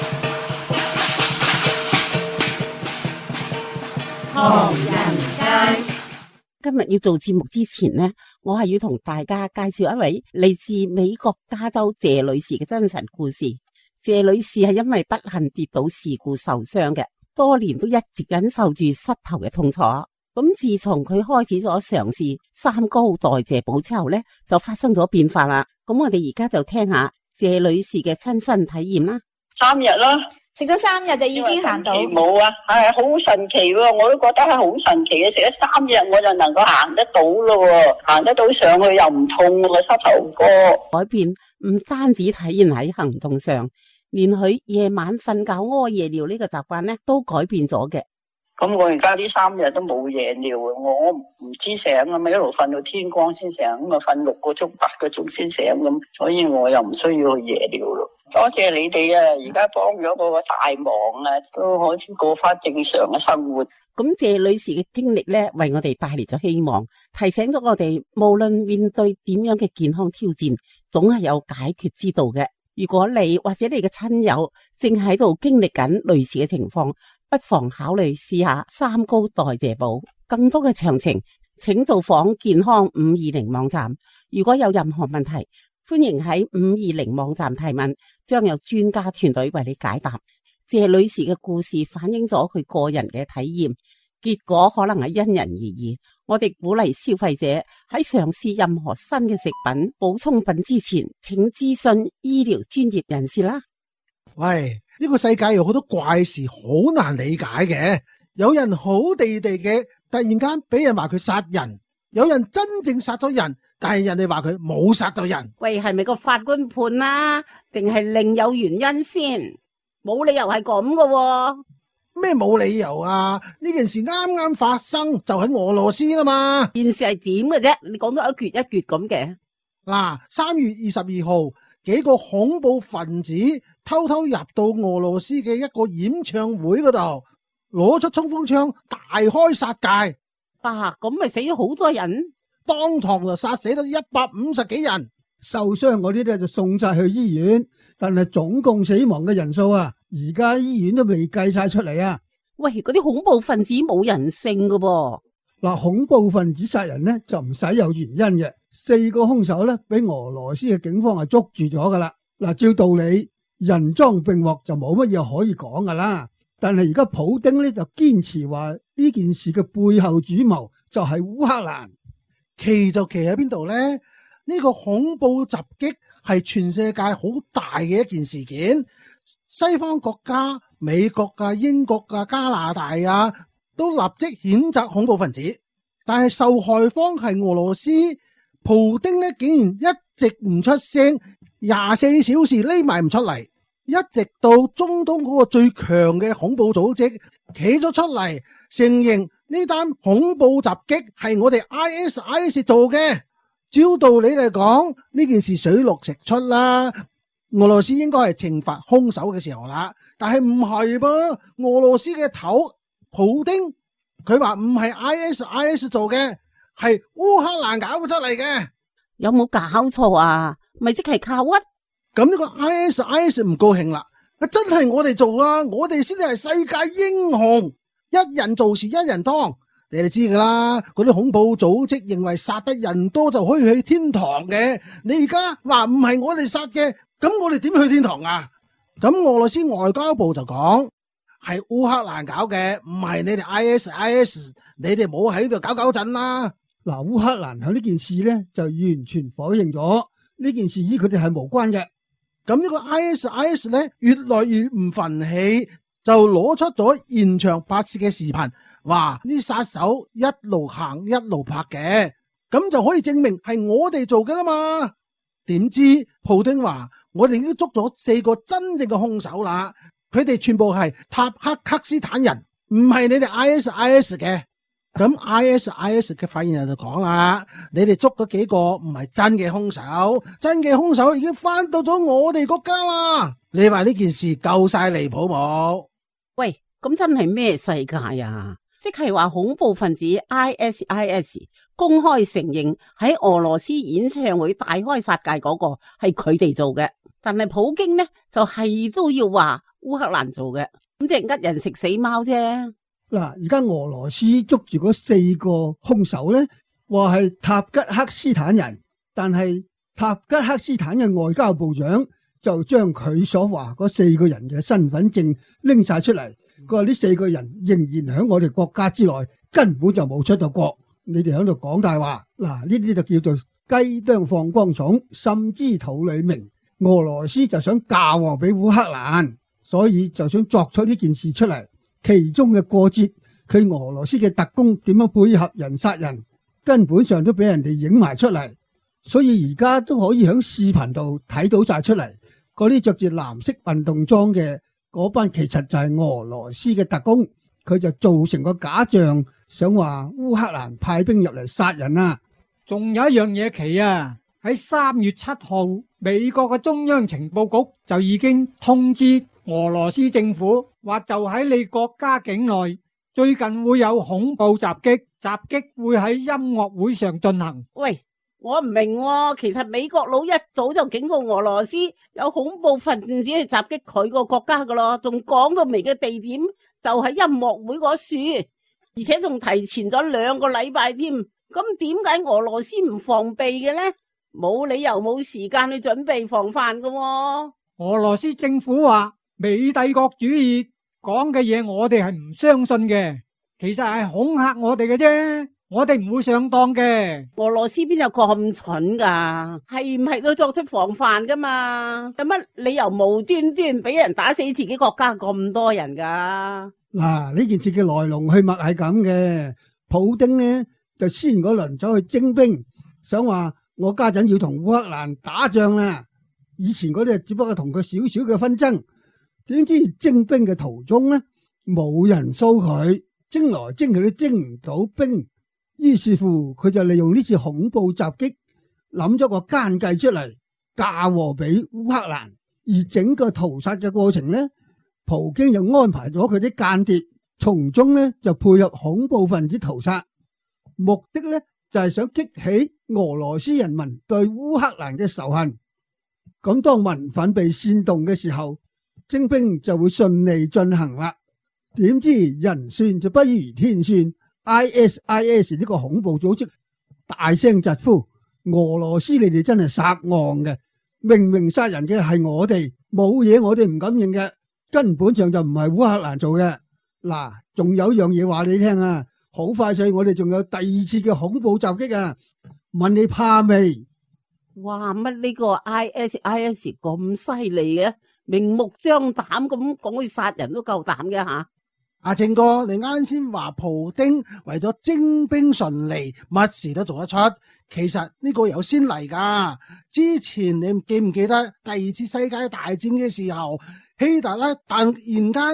唐人街。今日要做節目之前呢，我係要同大家介紹一位嚟自美國加州謝女士嘅真實故事。謝女士係因為不幸跌倒事故受傷嘅，多年都一直忍受住膝頭嘅痛楚。咁自從佢開始咗嘗試三高代謝補之後呢，就發生咗變化啦。咁我哋而家就聽下謝女士嘅親身體驗啦。 三日啦。 食咗三日就已經行到， 冇啊，係好神奇喎！我都覺得係好神奇嘅，食咗三日我就能夠行得到咯，行得到上去又唔痛個膝頭哥。 改變唔單止體現喺行動上，連佢夜晚瞓覺屙夜尿呢個習慣咧都改變咗嘅。 咁我而家呢三日都冇夜尿，我我唔知醒啊嘛，一路瞓到天光先醒，咁啊瞓六個鐘八個鐘先醒咁，所以我又唔需要去夜尿咯。多謝你哋啊！而家幫咗我個大忙啊，都可以過翻正常嘅生活。 咁謝女士嘅經歷咧，為我哋帶嚟咗希望，提醒咗我哋，無論面對點樣嘅健康挑戰，總係有解決之道嘅。如果你或者你嘅親友正喺度經歷緊類似嘅情況，不妨考慮試下三高代謝補。更多嘅詳情，請到訪健康五二零網站。如果有任何問題，歡迎喺五二零網站提問，將有專家團隊為你解答。謝女士嘅故事反映咗佢個人嘅體驗，結果可能係因人而異。我哋鼓勵消費者喺嘗試任何新嘅食品、補充品之前，請諮詢醫療專業人士啦。 喂，呢個世界有好多怪事，好難理解嘅。有人好地地嘅，突然間俾人話佢殺人；有人真正殺咗人，但係人哋話佢冇殺到人。 喂，係咪個法官判啊？定係另有原因先？冇理由係咁噶。 咩冇理由啊？呢件事啱啱發生就喺俄羅斯啦嘛。 件事係點嘅啫？你講到一橛一橛咁嘅。 嗱，三月二十二號，幾個恐怖分子偷偷入到俄羅斯嘅一個演唱會嗰度，攞出衝鋒槍大開殺戒。 啊，咁咪死咗好多人， 當堂就殺死咗一百五十幾人， 受傷嗰啲咧就送晒去醫院，但係總共死亡嘅人數啊，而家醫院都未計晒出嚟啊！ 喂，嗰啲恐怖分子冇人性噶噃。 嗱，恐怖分子殺人呢就唔使有原因嘅，四個兇手咧俾俄羅斯嘅警方係捉住咗噶啦。嗱，照道理人贓並獲就冇乜嘢可以講噶啦，但係而家普丁咧就堅持話呢件事嘅背後主謀就係烏克蘭。 奇就奇喺邊度呢？呢個恐怖襲擊係全世界好大嘅一件事件，西方國家、美國啊、英國啊、加拿大啊，都立即譴責恐怖分子。但係受害方係俄羅斯，普丁呢竟然一直唔出聲，廿四小時匿埋唔出嚟，一直到中東嗰個最強嘅恐怖組織企咗出嚟承認呢單恐怖襲擊係我哋 I S I S 做嘅。照道理嚟講，呢件事水落石出啦，俄羅斯應該係懲罰兇手嘅時候啦。但係唔係噃，俄羅斯嘅頭普丁佢話唔係 I S I S 做嘅，係烏克蘭搞出嚟嘅。 有冇搞錯啊？咪即係靠屈？ 咁呢個 I S I S 唔高興啦，真係我哋做啊，我哋先至係世界英雄，一人做事一人當。你哋知噶啦，嗰啲恐怖組織認為殺得人多就可以去天堂嘅。你而家話唔係我哋殺嘅，咁我哋點去天堂啊？咁俄羅斯外交部就講係烏克蘭搞嘅，唔係你哋 I S I S， 你哋冇喺度搞搞震啦。 嗱，烏克蘭喺呢件事呢，就完全否認咗呢件事與佢哋係無關嘅。 咁呢個 I S I S 呢，越來越唔忿氣，就攞出咗現場拍攝嘅視頻。話呢殺手一路行一路拍嘅，咁就可以證明係我哋做嘅啦嘛。點知普丁話我哋已經捉咗四個真正嘅兇手啦，佢哋全部係塔克克斯坦人，唔係你哋 I S I S 嘅。咁 I S I S 嘅發言人就講啦，你哋捉咗幾個唔係真嘅兇手，真嘅兇手已經翻到咗我哋國家啦。你話呢件事夠晒離譜冇？ 喂，咁真係咩世界啊？即係話恐怖分子 I S I S 公開承認喺俄羅斯演唱會大開殺戒嗰個係佢哋做嘅，但係普京呢就係都要話烏克蘭做嘅，咁即係呃人食死貓啫。 嗱，而家俄羅斯捉住嗰四個兇手呢，話係塔吉克斯坦人，但係塔吉克斯坦嘅外交部長就將佢所話嗰四個人嘅身份證拎晒出嚟。佢話呢四個人仍然喺我哋國家之內，根本就冇出到國。你哋喺度講大話，嗱，呢啲就叫做雞啄放光蟲，心知肚裏明。俄羅斯就想嫁禍俾烏克蘭，所以就想作出呢件事出嚟。其中嘅過節，佢俄羅斯嘅特工點樣配合人殺人，根本上都俾人哋影埋出嚟。所以而家都可以喺視頻度睇到晒出嚟，嗰啲着住藍色運動裝嘅嗰班其實就係俄羅斯嘅特工，佢就做成個假象，想話烏克蘭派兵入嚟殺人啊！ 仲有一樣嘢奇啊！喺三月七號，美國嘅中央情報局就已經通知俄羅斯政府，話就喺你國家境內，最近會有恐怖襲擊，襲擊會喺音樂會上進行。 喂！我唔明喎，其實美國佬一早就警告俄羅斯有恐怖分子去襲擊佢個國家噶咯，仲講到明嘅地點就係音樂會嗰處，而且仲提前咗兩個禮拜添。咁點解俄羅斯唔防備嘅呢？冇理由冇時間去準備防範噶喎。 俄羅斯政府話美帝國主義講嘅嘢我哋係唔相信嘅，其實係恐嚇我哋嘅啫。我哋唔會上當嘅。 俄羅斯邊有咁蠢噶？係唔係都作出防範噶嘛？有乜理由無端端俾人打死自己國家咁多人噶？ 嗱，呢件事嘅來龍去脈係咁嘅。普丁呢就先嗰輪走去徵兵，想話我家陣要同烏克蘭打仗啦。以前嗰啲只不過同佢少少嘅紛爭，點知徵兵嘅途中呢冇人騷佢，徵來徵去都徵唔到兵。於是乎，佢就利用呢次恐怖襲擊，諗咗個奸計出嚟，嫁禍俾烏克蘭。而整個屠殺嘅過程呢，普京又安排咗佢啲間諜，從中呢就配合恐怖分子屠殺，目的呢就係想激起俄羅斯人民對烏克蘭嘅仇恨。咁當民憤被煽動嘅時候，徵兵就會順利進行啦。點知人算就不如天算。I S I S 呢個恐怖組織大聲疾呼：俄羅斯你哋真係殺戇嘅，明明殺人嘅係我哋，冇嘢我哋唔敢認嘅，根本上就唔係烏克蘭做嘅。嗱，仲有樣嘢話你聽啊，好快脆我哋仲有第二次嘅恐怖襲擊啊！問你怕未？ 哇，乜呢個 I S I S 咁犀利嘅，明目張膽咁講去殺人都夠膽嘅吓！ 阿正哥，你啱先話普丁為咗徵兵順利，乜事都做得出。其實呢個有先例噶。之前你記唔記得第二次世界大戰嘅時候，希特勒突然間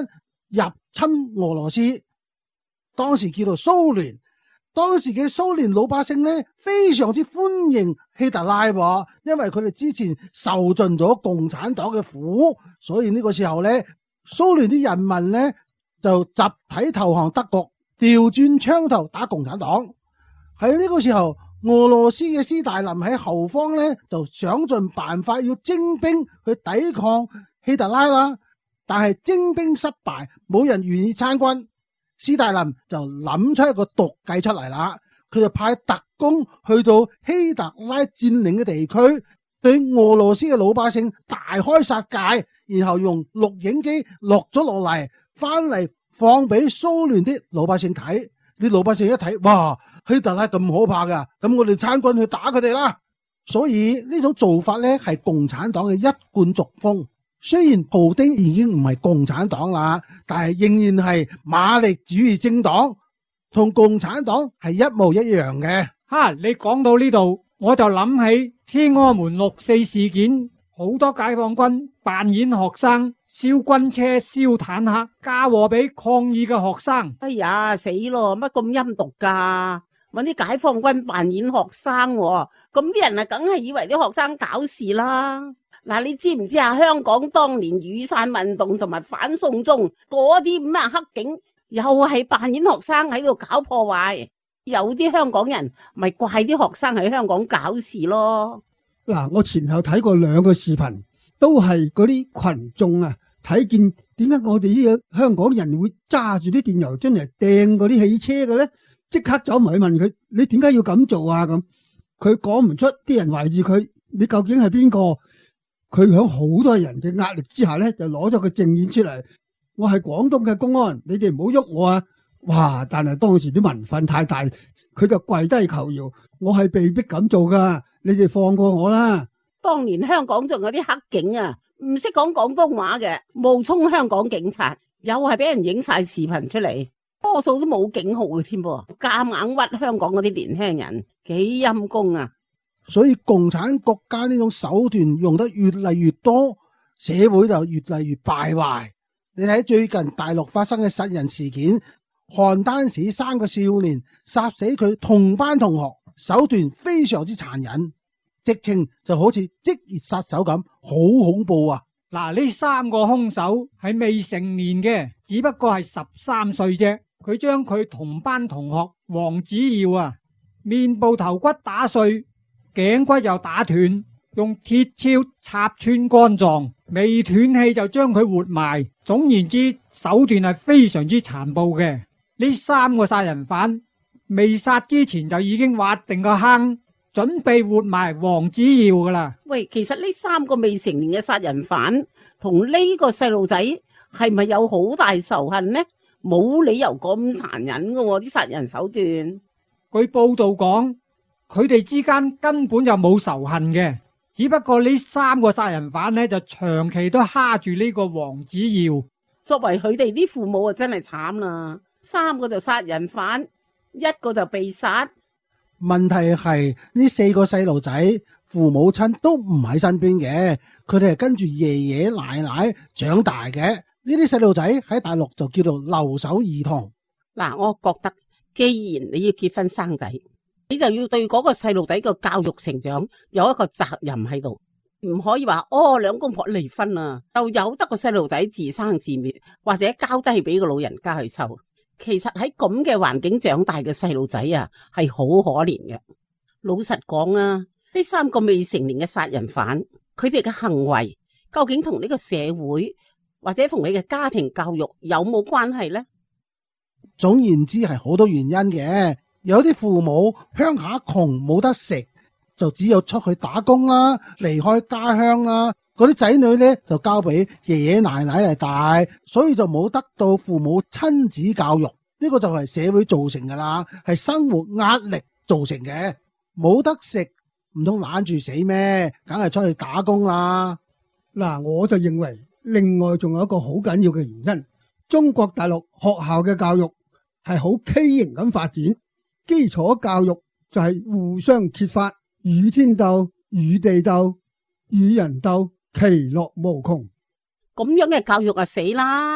入侵俄羅斯，當時叫做蘇聯。當時嘅蘇聯老百姓呢，非常之歡迎希特拉，因為佢哋之前受盡咗共產黨嘅苦，所以呢個時候呢，蘇聯啲人民呢就集體投降德國，調轉槍頭打共產黨。喺呢個時候，俄羅斯嘅斯大林喺後方呢就想盡辦法要徵兵去抵抗希特拉啦，但係徵兵失敗，冇人願意參軍。斯大林就諗出一個毒計出嚟啦，佢就派特工去到希特拉佔領嘅地區，對俄羅斯嘅老百姓大開殺戒，然後用錄影機錄咗落嚟，翻嚟放俾蘇聯啲老百姓睇。啲老百姓一睇，哇，希特拉咁可怕噶，咁我哋參軍去打佢哋啦。所以呢種做法呢係共產黨嘅一貫作風。雖然普丁已經唔係共產黨啦，但係仍然係馬列主義政黨，同共產黨係一模一樣嘅。 哈，你講到呢度，我就諗起天安門六四事件，好多解放軍扮演學生，燒軍車、燒坦克，嫁禍俾抗議嘅學生。 哎呀，死咯！乜咁陰毒噶？搵啲解放軍扮演學生，咁啲人啊，梗係以為啲學生搞事啦。嗱，你知唔知啊？香港當年雨傘運動同埋反送中嗰啲咩黑警，又係扮演學生喺度搞破壞。有啲香港人咪怪啲學生喺香港搞事咯。 嗱，我前後睇過兩個視頻，都係嗰啲群眾啊，睇見點解我哋呢個香港人會揸住啲電油樽嚟掟嗰啲汽車嘅咧？即刻走埋去問佢：你點解要咁做啊？咁佢講唔出，啲人懷疑佢，你究竟係邊個？佢響好多人嘅壓力之下咧，就攞咗個證件出嚟。我係廣東嘅公安，你哋唔好喐我啊！哇！但係當時啲民憤太大，佢就跪低求饒。我係被逼咁做噶，你哋放過我啦！ 當年香港仲有啲黑警啊，唔識講廣東話嘅，冒充香港警察，又係俾人影晒視頻出嚟，多數都冇警號嘅添噃，夾硬屈香港嗰啲年輕人，幾陰功啊！ 所以共產國家呢種手段用得越嚟越多，社會就越嚟越敗壞。你睇最近大陸發生嘅殺人事件，邯鄲市三個少年殺死佢同班同學，手段非常之殘忍，直情就好似職業殺手咁，好恐怖啊！ 嗱，呢三個兇手係未成年嘅，只不過係十三歲啫。佢將佢同班同學黃子耀啊，面部頭骨打碎，頸骨又打斷，用鐵鍬插穿肝臟，未斷氣就將佢活埋。總言之，手段係非常之殘暴嘅。呢三個殺人犯未殺之前就已經挖定個坑，準備活埋黃子耀噶啦。 喂，其實呢三個未成年嘅殺人犯同呢個細路仔係咪有好大仇恨呢？冇理由咁殘忍噶喎，啲殺人手段。 據報道講，佢哋之間根本就冇仇恨嘅，只不過呢三個殺人犯呢，就長期都蝦住呢個黃子耀。 作為佢哋啲父母啊，真係慘啦！三個就殺人犯，一個就被殺。 問題係呢四個細路仔父母親都唔喺身邊嘅，佢哋係跟住爺爺奶奶長大嘅。呢啲細路仔喺大陸就叫做留守兒童。 嗱，我覺得既然你要結婚生仔，你就要對嗰個細路仔個教育成長有一個責任喺度，唔可以話哦兩公婆離婚啊，就由得個細路仔自生自滅，或者交低俾個老人家去湊。其實喺咁嘅環境長大嘅細路仔啊，係好可憐嘅。老實講啊，呢三個未成年嘅殺人犯，佢哋嘅行為究竟同呢個社會或者同你嘅家庭教育有冇關係呢？ 總言之係好多原因嘅。有啲父母鄉下窮冇得食，就只有出去打工啦，離開家鄉啦。嗰啲仔女呢，就交俾爺爺奶奶嚟帶，所以就冇得到父母親子教育。呢個就係社會造成噶啦，係生活壓力造成嘅。冇得食唔通懶住死咩？梗係出去打工啦。 嗱，我就認為另外仲有一個好緊要嘅原因，中國大陸學校嘅教育係好畸形咁發展，基礎教育就係互相揭發，與天鬥、與地鬥、與人鬥，其樂無窮。 咁樣嘅教育啊死啦！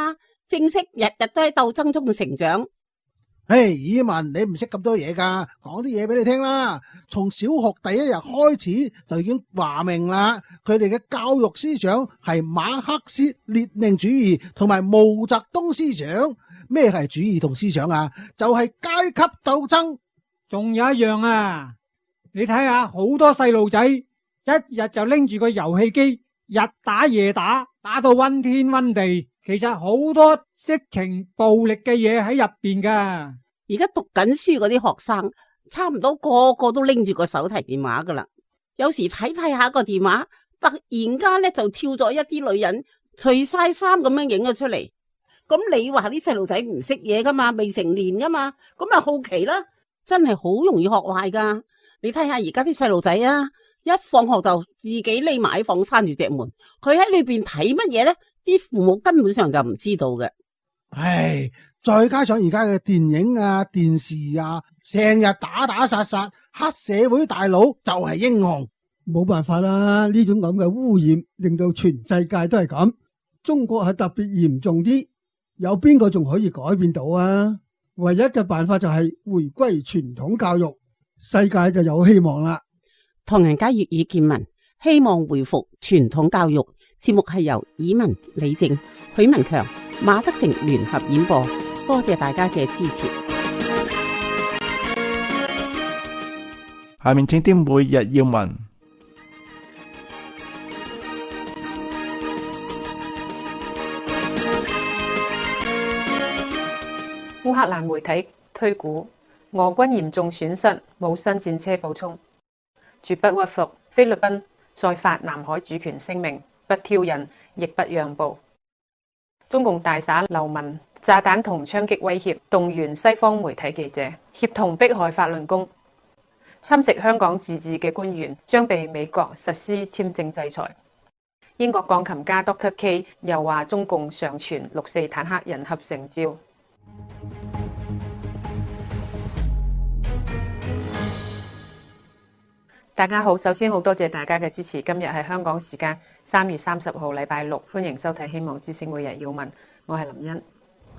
正式日日都喺鬥爭中成長。 嘿，以文，你唔識咁多嘢噶，講啲嘢俾你聽啦。從小學第一日開始就已經話明啦，佢哋嘅教育思想係馬克思列寧主義同埋毛澤東思想。咩係主義同思想啊？就係階級鬥爭。 仲有一樣啊，你睇下好多細路仔一日就拎住個遊戲機，日打夜打，打到昏天昏地。其實好多色情暴力嘅嘢喺入邊噶。 而家讀緊書嗰啲學生，差唔多個個都拎住個手提電話噶啦。有時睇睇下個電話，突然間咧就跳咗一啲女人除晒衫咁樣影咗出嚟。咁你話啲細路仔唔識嘢噶嘛，未成年噶嘛，咁咪好奇啦。真係好容易學壞噶。你睇下而家啲細路仔啊，一放學就自己匿埋喺房閂住隻門，佢喺裏邊睇乜嘢咧？啲父母根本上就唔知道嘅。 唉，再加上而家嘅電影啊、電視啊，成日打打殺殺，黑社會大佬就係英雄。 冇辦法啦，呢種咁嘅污染令到全世界都係咁，中國係特別嚴重啲。有邊個仲可以改變到啊？唯一嘅辦法就係回歸傳統教育，世界就有希望啦。 唐人街粵語見聞，希望回復傳統教育。節目係由以文、李靜、許文強、馬德成聯合演播，多謝大家嘅支持。 下面請聽每日要聞。 烏克蘭媒體推估，俄軍嚴重損失，冇新戰車補充，絕不屈服。菲律賓再發南海主權聲明，不挑釁，亦不讓步。中共大撒流民炸彈同槍擊威脅，動員西方媒體記者協同迫害法輪功。侵蝕香港自治嘅官員將被美國實施簽證制裁。英國鋼琴家 Doctor K 又話中共上傳六四坦克人合成照。大家好，首先好多謝大家嘅支持。今日係香港時間三月三十號禮拜六，歡迎收睇希望之聲每日要聞，我係林茵。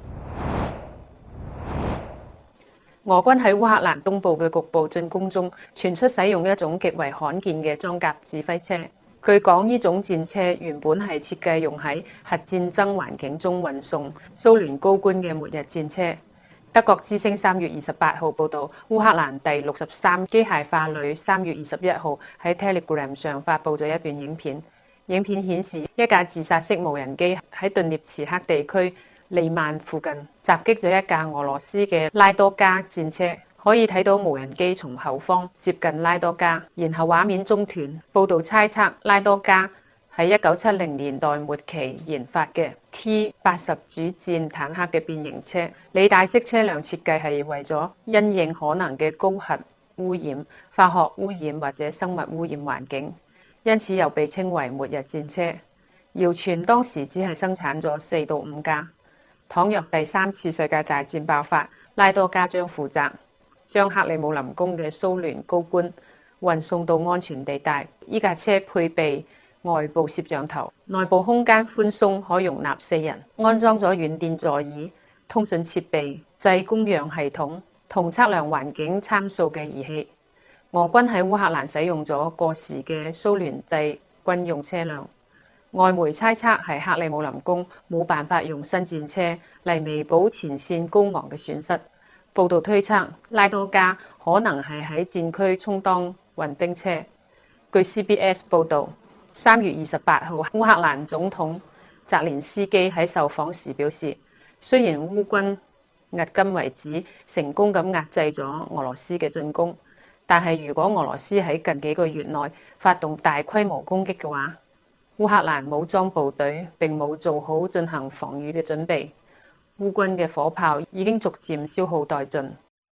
俄軍喺烏克蘭東部嘅局部進攻中傳出使用一種極為罕見嘅裝甲指揮車。據講，呢種戰車原本係設計用喺核戰爭環境中運送蘇聯高官嘅末日戰車。德國之聲三月二十八號報導，烏克蘭第六十三機械化旅三月二十一號喺 Telegram 上發布咗一段影片。影片顯示一架自殺式無人機喺頓涅茨克地區利曼附近襲擊咗一架俄羅斯嘅拉多加戰車。可以睇到無人機從後方接近拉多加，然後畫面中斷。報導猜測拉多加係一九七零年代末期研發嘅 T 八十主戰坦克嘅變形車，履帶式車輛設計係為咗因應可能嘅高核污染、化學污染或者生物污染環境，因此又被稱為末日戰車。謠傳當時只係生產咗四到五架，倘若第三次世界大戰爆發，拉多加將負責將克里姆林宮嘅蘇聯高官運送到安全地帶。依架車配備外部攝像頭，內部空間寬鬆，可容納四人，安裝咗軟墊座椅、通訊設備、制供氧系統同測量環境參數嘅儀器。俄軍喺烏克蘭使用咗過時嘅蘇聯製軍用車輛，外媒猜測係克里姆林宮冇辦法用新戰車嚟彌補前線高昂嘅損失。報道推測，拉多加可能係喺戰區充當運兵車。據 C B S 報導，三月二十八號，烏克蘭總統澤連斯基喺受訪時表示，雖然烏軍迄今為止成功咁壓制咗俄羅斯嘅進攻，但係如果俄羅斯喺近幾個月內發動大規模攻擊嘅話，烏克蘭武裝部隊並冇做好進行防禦嘅準備，烏軍嘅火炮已經逐漸消耗殆盡。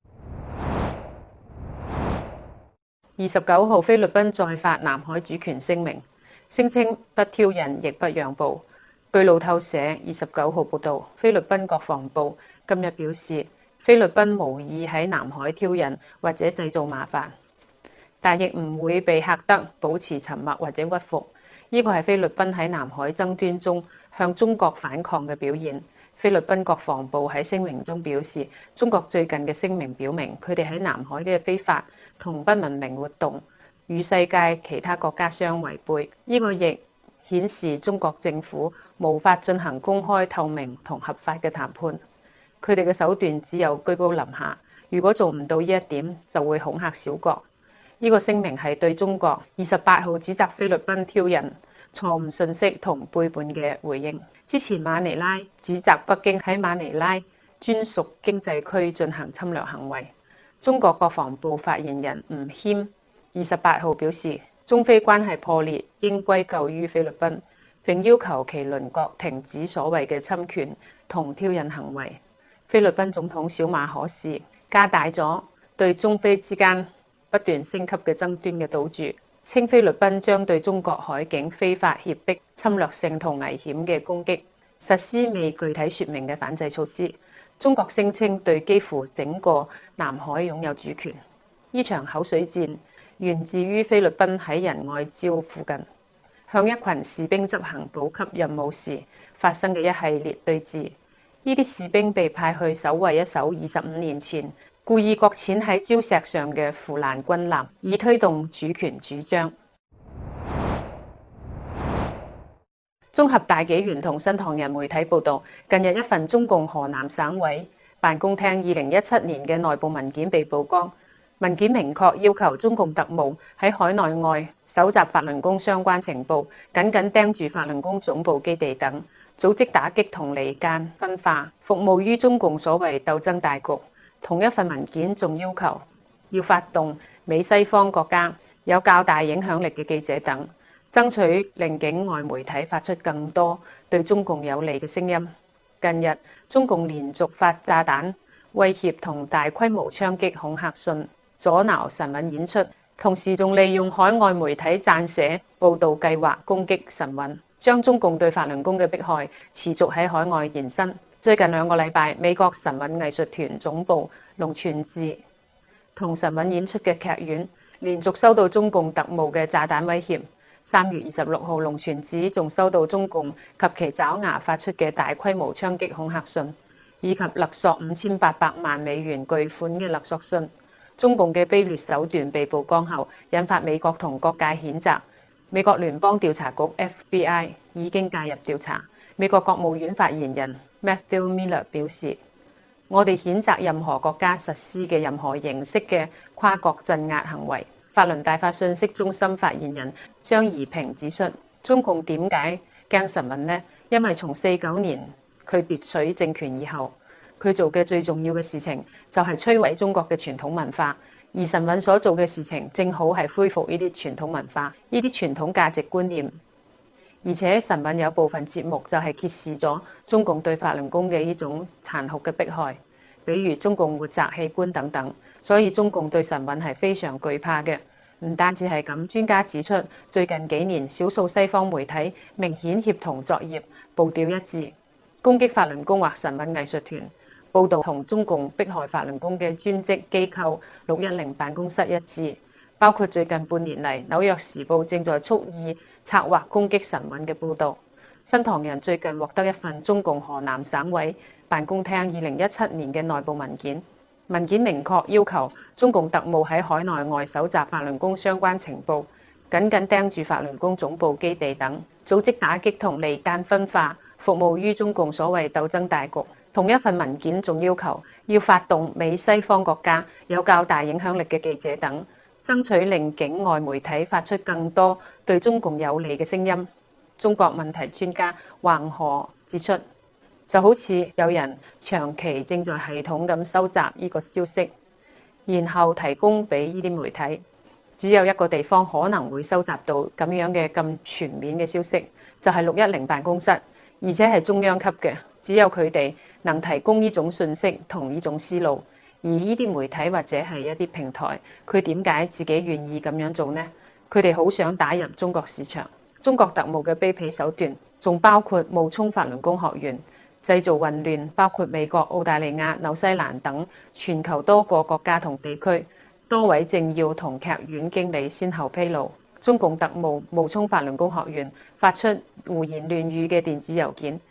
二十九號，菲律賓再發南海主權聲明，聲稱不挑釁亦不讓步。據路透社二十九號報導，菲律賓國防部今日表示，菲律賓無意喺南海挑釁或者製造麻煩，但亦唔會被嚇得保持沉默或者屈服。呢個係菲律賓喺南海爭端中向中國反抗嘅表現。 菲律賓國防部喺聲明中表示，中國最近嘅聲明表明，佢哋喺南海嘅非法同不文明活動與世界其他國家相違背。呢、這個亦顯示中國政府無法進行公開、透明同合法嘅談判。佢哋嘅手段只有居高臨下，如果做唔到呢一點，就會恐嚇小國。呢、這個聲明係對中國二十八號指責菲律賓挑釁、錯誤信息同背叛嘅回應。之前馬尼拉指責北京喺馬尼拉專屬經濟區進行侵略行為。中國國防部發言人吳謙二十八號表示，中菲關係破裂應歸咎於菲律賓，並要求其鄰國停止所謂嘅侵權同挑釁行為。菲律賓總統小馬可士加大咗對中菲之間不斷升級嘅爭端嘅賭注，稱菲律賓將對中國海境非法脅迫、侵略性同危險嘅攻擊實施未具體說明嘅反制措施。中國聲稱對幾乎整個南海擁有主權。呢場口水戰源自於菲律賓喺仁愛礁附近向一群士兵執行補給任務時發生嘅一系列對峙。呢啲士兵被派去守衛一艘二十五年前故意擱淺喺礁石上嘅腐爛軍艦，以推動主權主張。綜合大紀元同新唐人媒體報導，近日一份中共河南省委辦公廳二零一七年嘅內部文件被曝光。文件明確要求中共特務喺海內外搜集法輪功相關情報，緊緊盯住法輪功總部基地等，組織打擊同離間分化，服務於中共所謂鬥爭大局。同一份文件仲要求要發動美西方國家有較大影響力嘅記者等，爭取令境外媒體發出更多對中共有利嘅聲音。近日，中共連續發炸彈威脅同大規模槍擊恐嚇信，阻撓神韻演出，同時仲利用海外媒體撰寫報導計劃攻擊神韻，將中共對法輪功嘅迫害持續喺海外延伸。最近兩個禮拜，美國神韻藝術團總部龍泉寺同神韻演出嘅劇院連續收到中共特務嘅炸彈威脅。三月二十六號，龍泉寺仲收到中共及其爪牙發出嘅大規模槍擊恐嚇信，以及勒索五千八百萬美元巨款嘅勒索信。中共嘅卑劣手段被曝光後，引發美國同各界譴責。美國聯邦調查局 F B I 已經介入調查。美國國務院發言人 Matthew Miller 表示，我哋譴責任何國家實施嘅任何形式嘅跨國鎮壓行為。法輪大法信息中心發言人張怡平指出，中共點解驚神韻呢？因為從四九年佢奪取政權以後，佢做嘅最重要嘅事情就係摧毀中國嘅傳統文化，而神韻所做嘅事情正好係恢復呢啲傳統文化、呢啲傳統價值觀念。而且神韻有部分節目就係揭示咗中共對法輪功嘅呢種殘酷嘅迫害，比如中共活摘器官等等。所以中共對神韻係非常懼怕嘅。唔單止係咁，專家指出，最近幾年少數西方媒體明顯協同作業，步調一致，攻擊法輪功或神韻藝術團，報導同中共迫害法輪功嘅專職機構六一零辦公室一致。包括最近半年嚟，紐約時報正在蓄意策劃攻擊神韻嘅報導。新唐人最近獲得一份中共河南省委辦公廳二零一七年嘅內部文件。文件明確要求中共特務喺海內外搜集法輪功相關情報，緊緊盯住法輪功總部基地等，組織打擊同離間分化，服務於中共所謂鬥爭大局。同一份文件仲要求要發動美西方國家有較大影響力嘅記者等，爭取令境外媒體發出更多對中共有利嘅聲音。中國問題專家橫河指出，就好似有人長期正在系統咁收集呢個消息，然後提供俾呢啲媒體。只有一個地方可能會收集到咁樣嘅咁全面嘅消息，就係六一零辦公室，而且係中央級嘅。只有佢哋能提供呢種信息同呢種思路。而呢啲媒體或者係一啲平台，佢點解自己願意咁樣做呢？佢哋好想打入中國市場。中國特務嘅卑鄙手段仲包括冒充法輪功學員，製造混亂，包括美國、澳大利亞、紐西蘭等全球多個國家同地區。多位政要同劇院經理先後披露，中共特務冒充法輪功學員發出胡言亂語嘅電子郵件，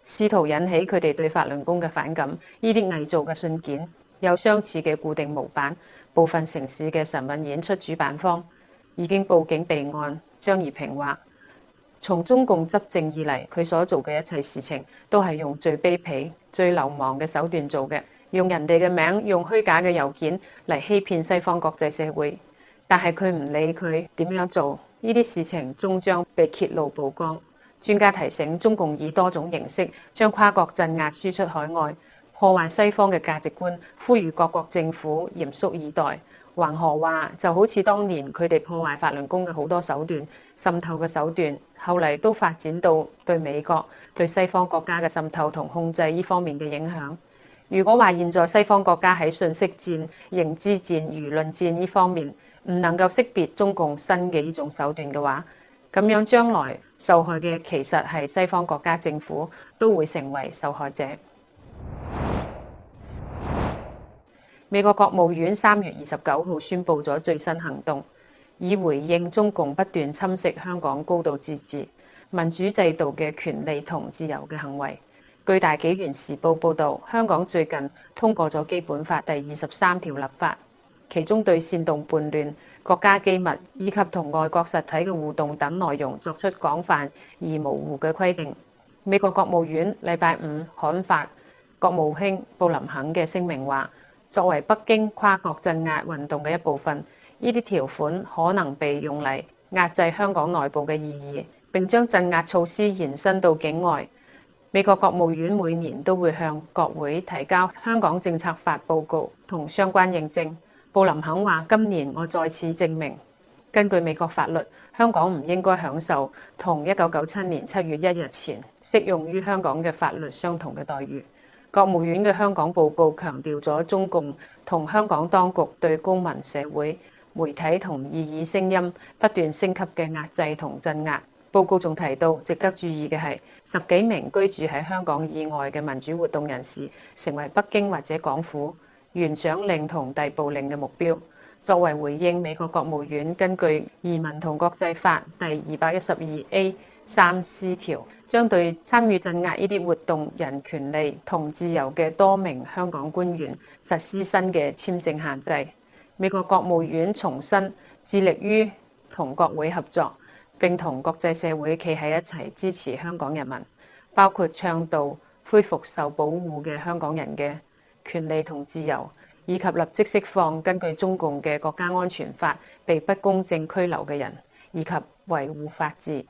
試圖引起佢哋對法輪功嘅反感。呢啲偽造嘅信件有相似嘅固定模板。部分城市嘅神韻演出主辦方已經報警備案。張怡平話：從中共執政以嚟，佢所做嘅一切事情都係用最卑鄙、最流氓嘅手段做嘅，用人哋嘅名，用虛假嘅郵件嚟欺騙西方國際社會。但係佢唔理佢點樣做，呢啲事情終將被揭露曝光。專家提醒，中共以多種形式將跨國鎮壓輸出海外，破壞西方嘅價值觀，呼籲各國政府嚴肅以待。橫河話就好似當年佢哋破壞法輪功嘅好多手段、滲透嘅手段，後嚟都發展到對美國、對西方國家嘅滲透同控制呢方面嘅影響。如果話現在西方國家喺信息戰、認知戰、輿論戰呢方面唔能夠識別中共新嘅呢種手段嘅話，咁樣將來受害嘅其實係西方國家政府，都會成為受害者。美國國務院三月二十九號宣布咗最新行動，以回應中共不斷侵蝕香港高度自治、民主制度嘅權利同自由嘅行為。據大紀元時報報導，香港最近通過咗基本法第二十三條立法，其中對煽動叛亂、國家機密以及同外國實體嘅互動等內容作出廣泛而模糊嘅規定。美國國務院禮拜五刊發國務卿布林肯嘅聲明話，作為北京跨國鎮壓運動嘅一部分，呢啲條款可能被用嚟壓制香港內部嘅意義，並將鎮壓措施延伸到境外。美國國務院每年都會向國會提交香港政策法報告同相關認證。布林肯話：今年我再次證明，根據美國法律，香港唔應該享受同一九九七年七月一日前適用於香港嘅法律相同嘅待遇。國務院嘅香港報告強調咗中共同香港當局對公民社會、媒體同異議聲音不斷升級嘅壓制同鎮壓。報告仲提到，值得注意嘅係，十幾名居住喺香港以外嘅民主活動人士成為北京或者港府懸賞令同逮捕令嘅目標。作為回應，美國國務院根據移民同國際法第二百一十二 A 三 C 條，將對參與鎮壓呢啲活動人權利同自由嘅多名香港官員實施新嘅簽證限制。美國國務院重申致力於同國會合作，並同國際社會企喺一齊支持香港人民，包括倡導恢復受保護嘅香港人嘅權利同自由，以及立即釋放根據中共嘅國家安全法被不公正拘留嘅人，以及維護法治。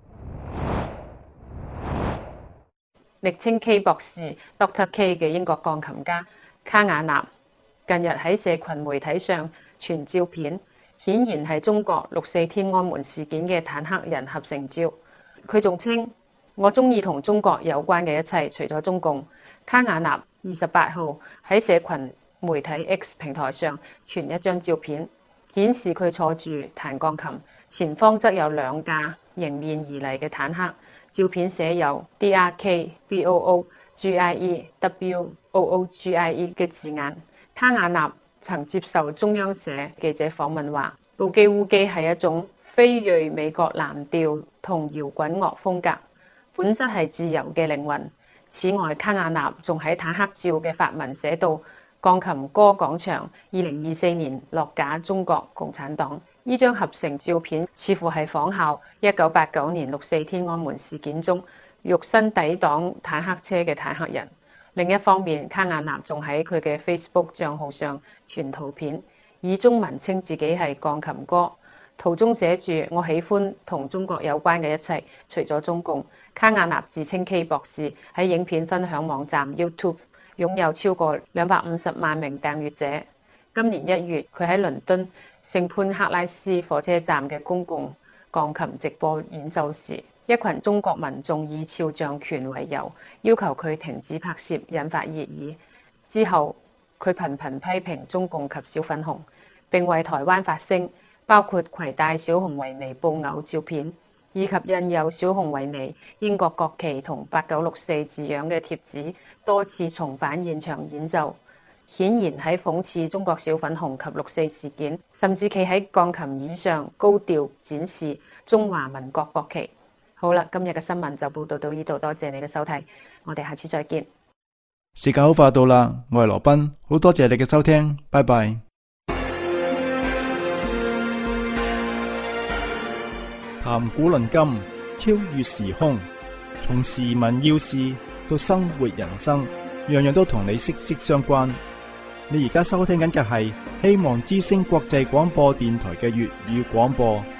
昵稱 K 博士 Doctor K 嘅英國鋼琴家卡瓦納近日喺社群媒體上傳照片，顯然係中國六四天安門事件嘅坦克人合成照。佢仲稱：我中意同中國有關嘅一切，除咗中共。卡瓦納二十八號喺社群媒體 X 平台上傳一張照片，顯示佢坐住彈鋼琴，前方則有兩架迎面而嚟嘅坦克。照片寫有 D R K B O O G I E W O O G I E 嘅字眼。卡瓦納曾接受中央社記者訪問話，布基烏基係一種非裔美國藍調同搖滾樂風格，本質係自由嘅靈魂。此外，卡瓦納仲喺坦克照嘅發文寫到：鋼琴歌廣場二零二四年落架中國共產黨。呢張合成照片似乎係仿效一九八九年六四天安門事件中肉身抵擋坦克車嘅坦克人。另一方面，卡瓦納仲喺佢嘅 Facebook 賬號上傳圖片，以中文稱自己係鋼琴哥，圖中寫住：我喜歡同中國有關嘅一切，除咗中共。卡瓦納自稱 K 博士，喺影片分享網站 YouTube 擁有超過兩百五十萬名訂閱者。今年一月，佢喺倫敦聖潘克拉斯火車站嘅公共鋼琴直播演奏時，一群中國民眾以肖像權為由，要求佢停止拍攝，引發熱議。之後，佢頻頻批評中共及小粉紅，並為台灣發聲，包括攜帶小熊維尼布偶照片，以及印有小熊維尼、英國國旗同八九六四字樣嘅貼紙，多次重返現場演奏。顯然喺諷刺中國小粉紅及六四事件，甚至企喺鋼琴椅上高調展示中華民國國旗。 好啦，今日嘅新聞就報道到呢度，多謝你嘅收睇，我哋下次再見。 時間好快到啦，我係羅賓，好多謝你嘅收聽，拜拜。談古論今，超越時空，從時聞要事到生活人生，樣樣都同你息息相關。你而家收聽緊嘅係希望之聲國際廣播電台嘅粵語廣播。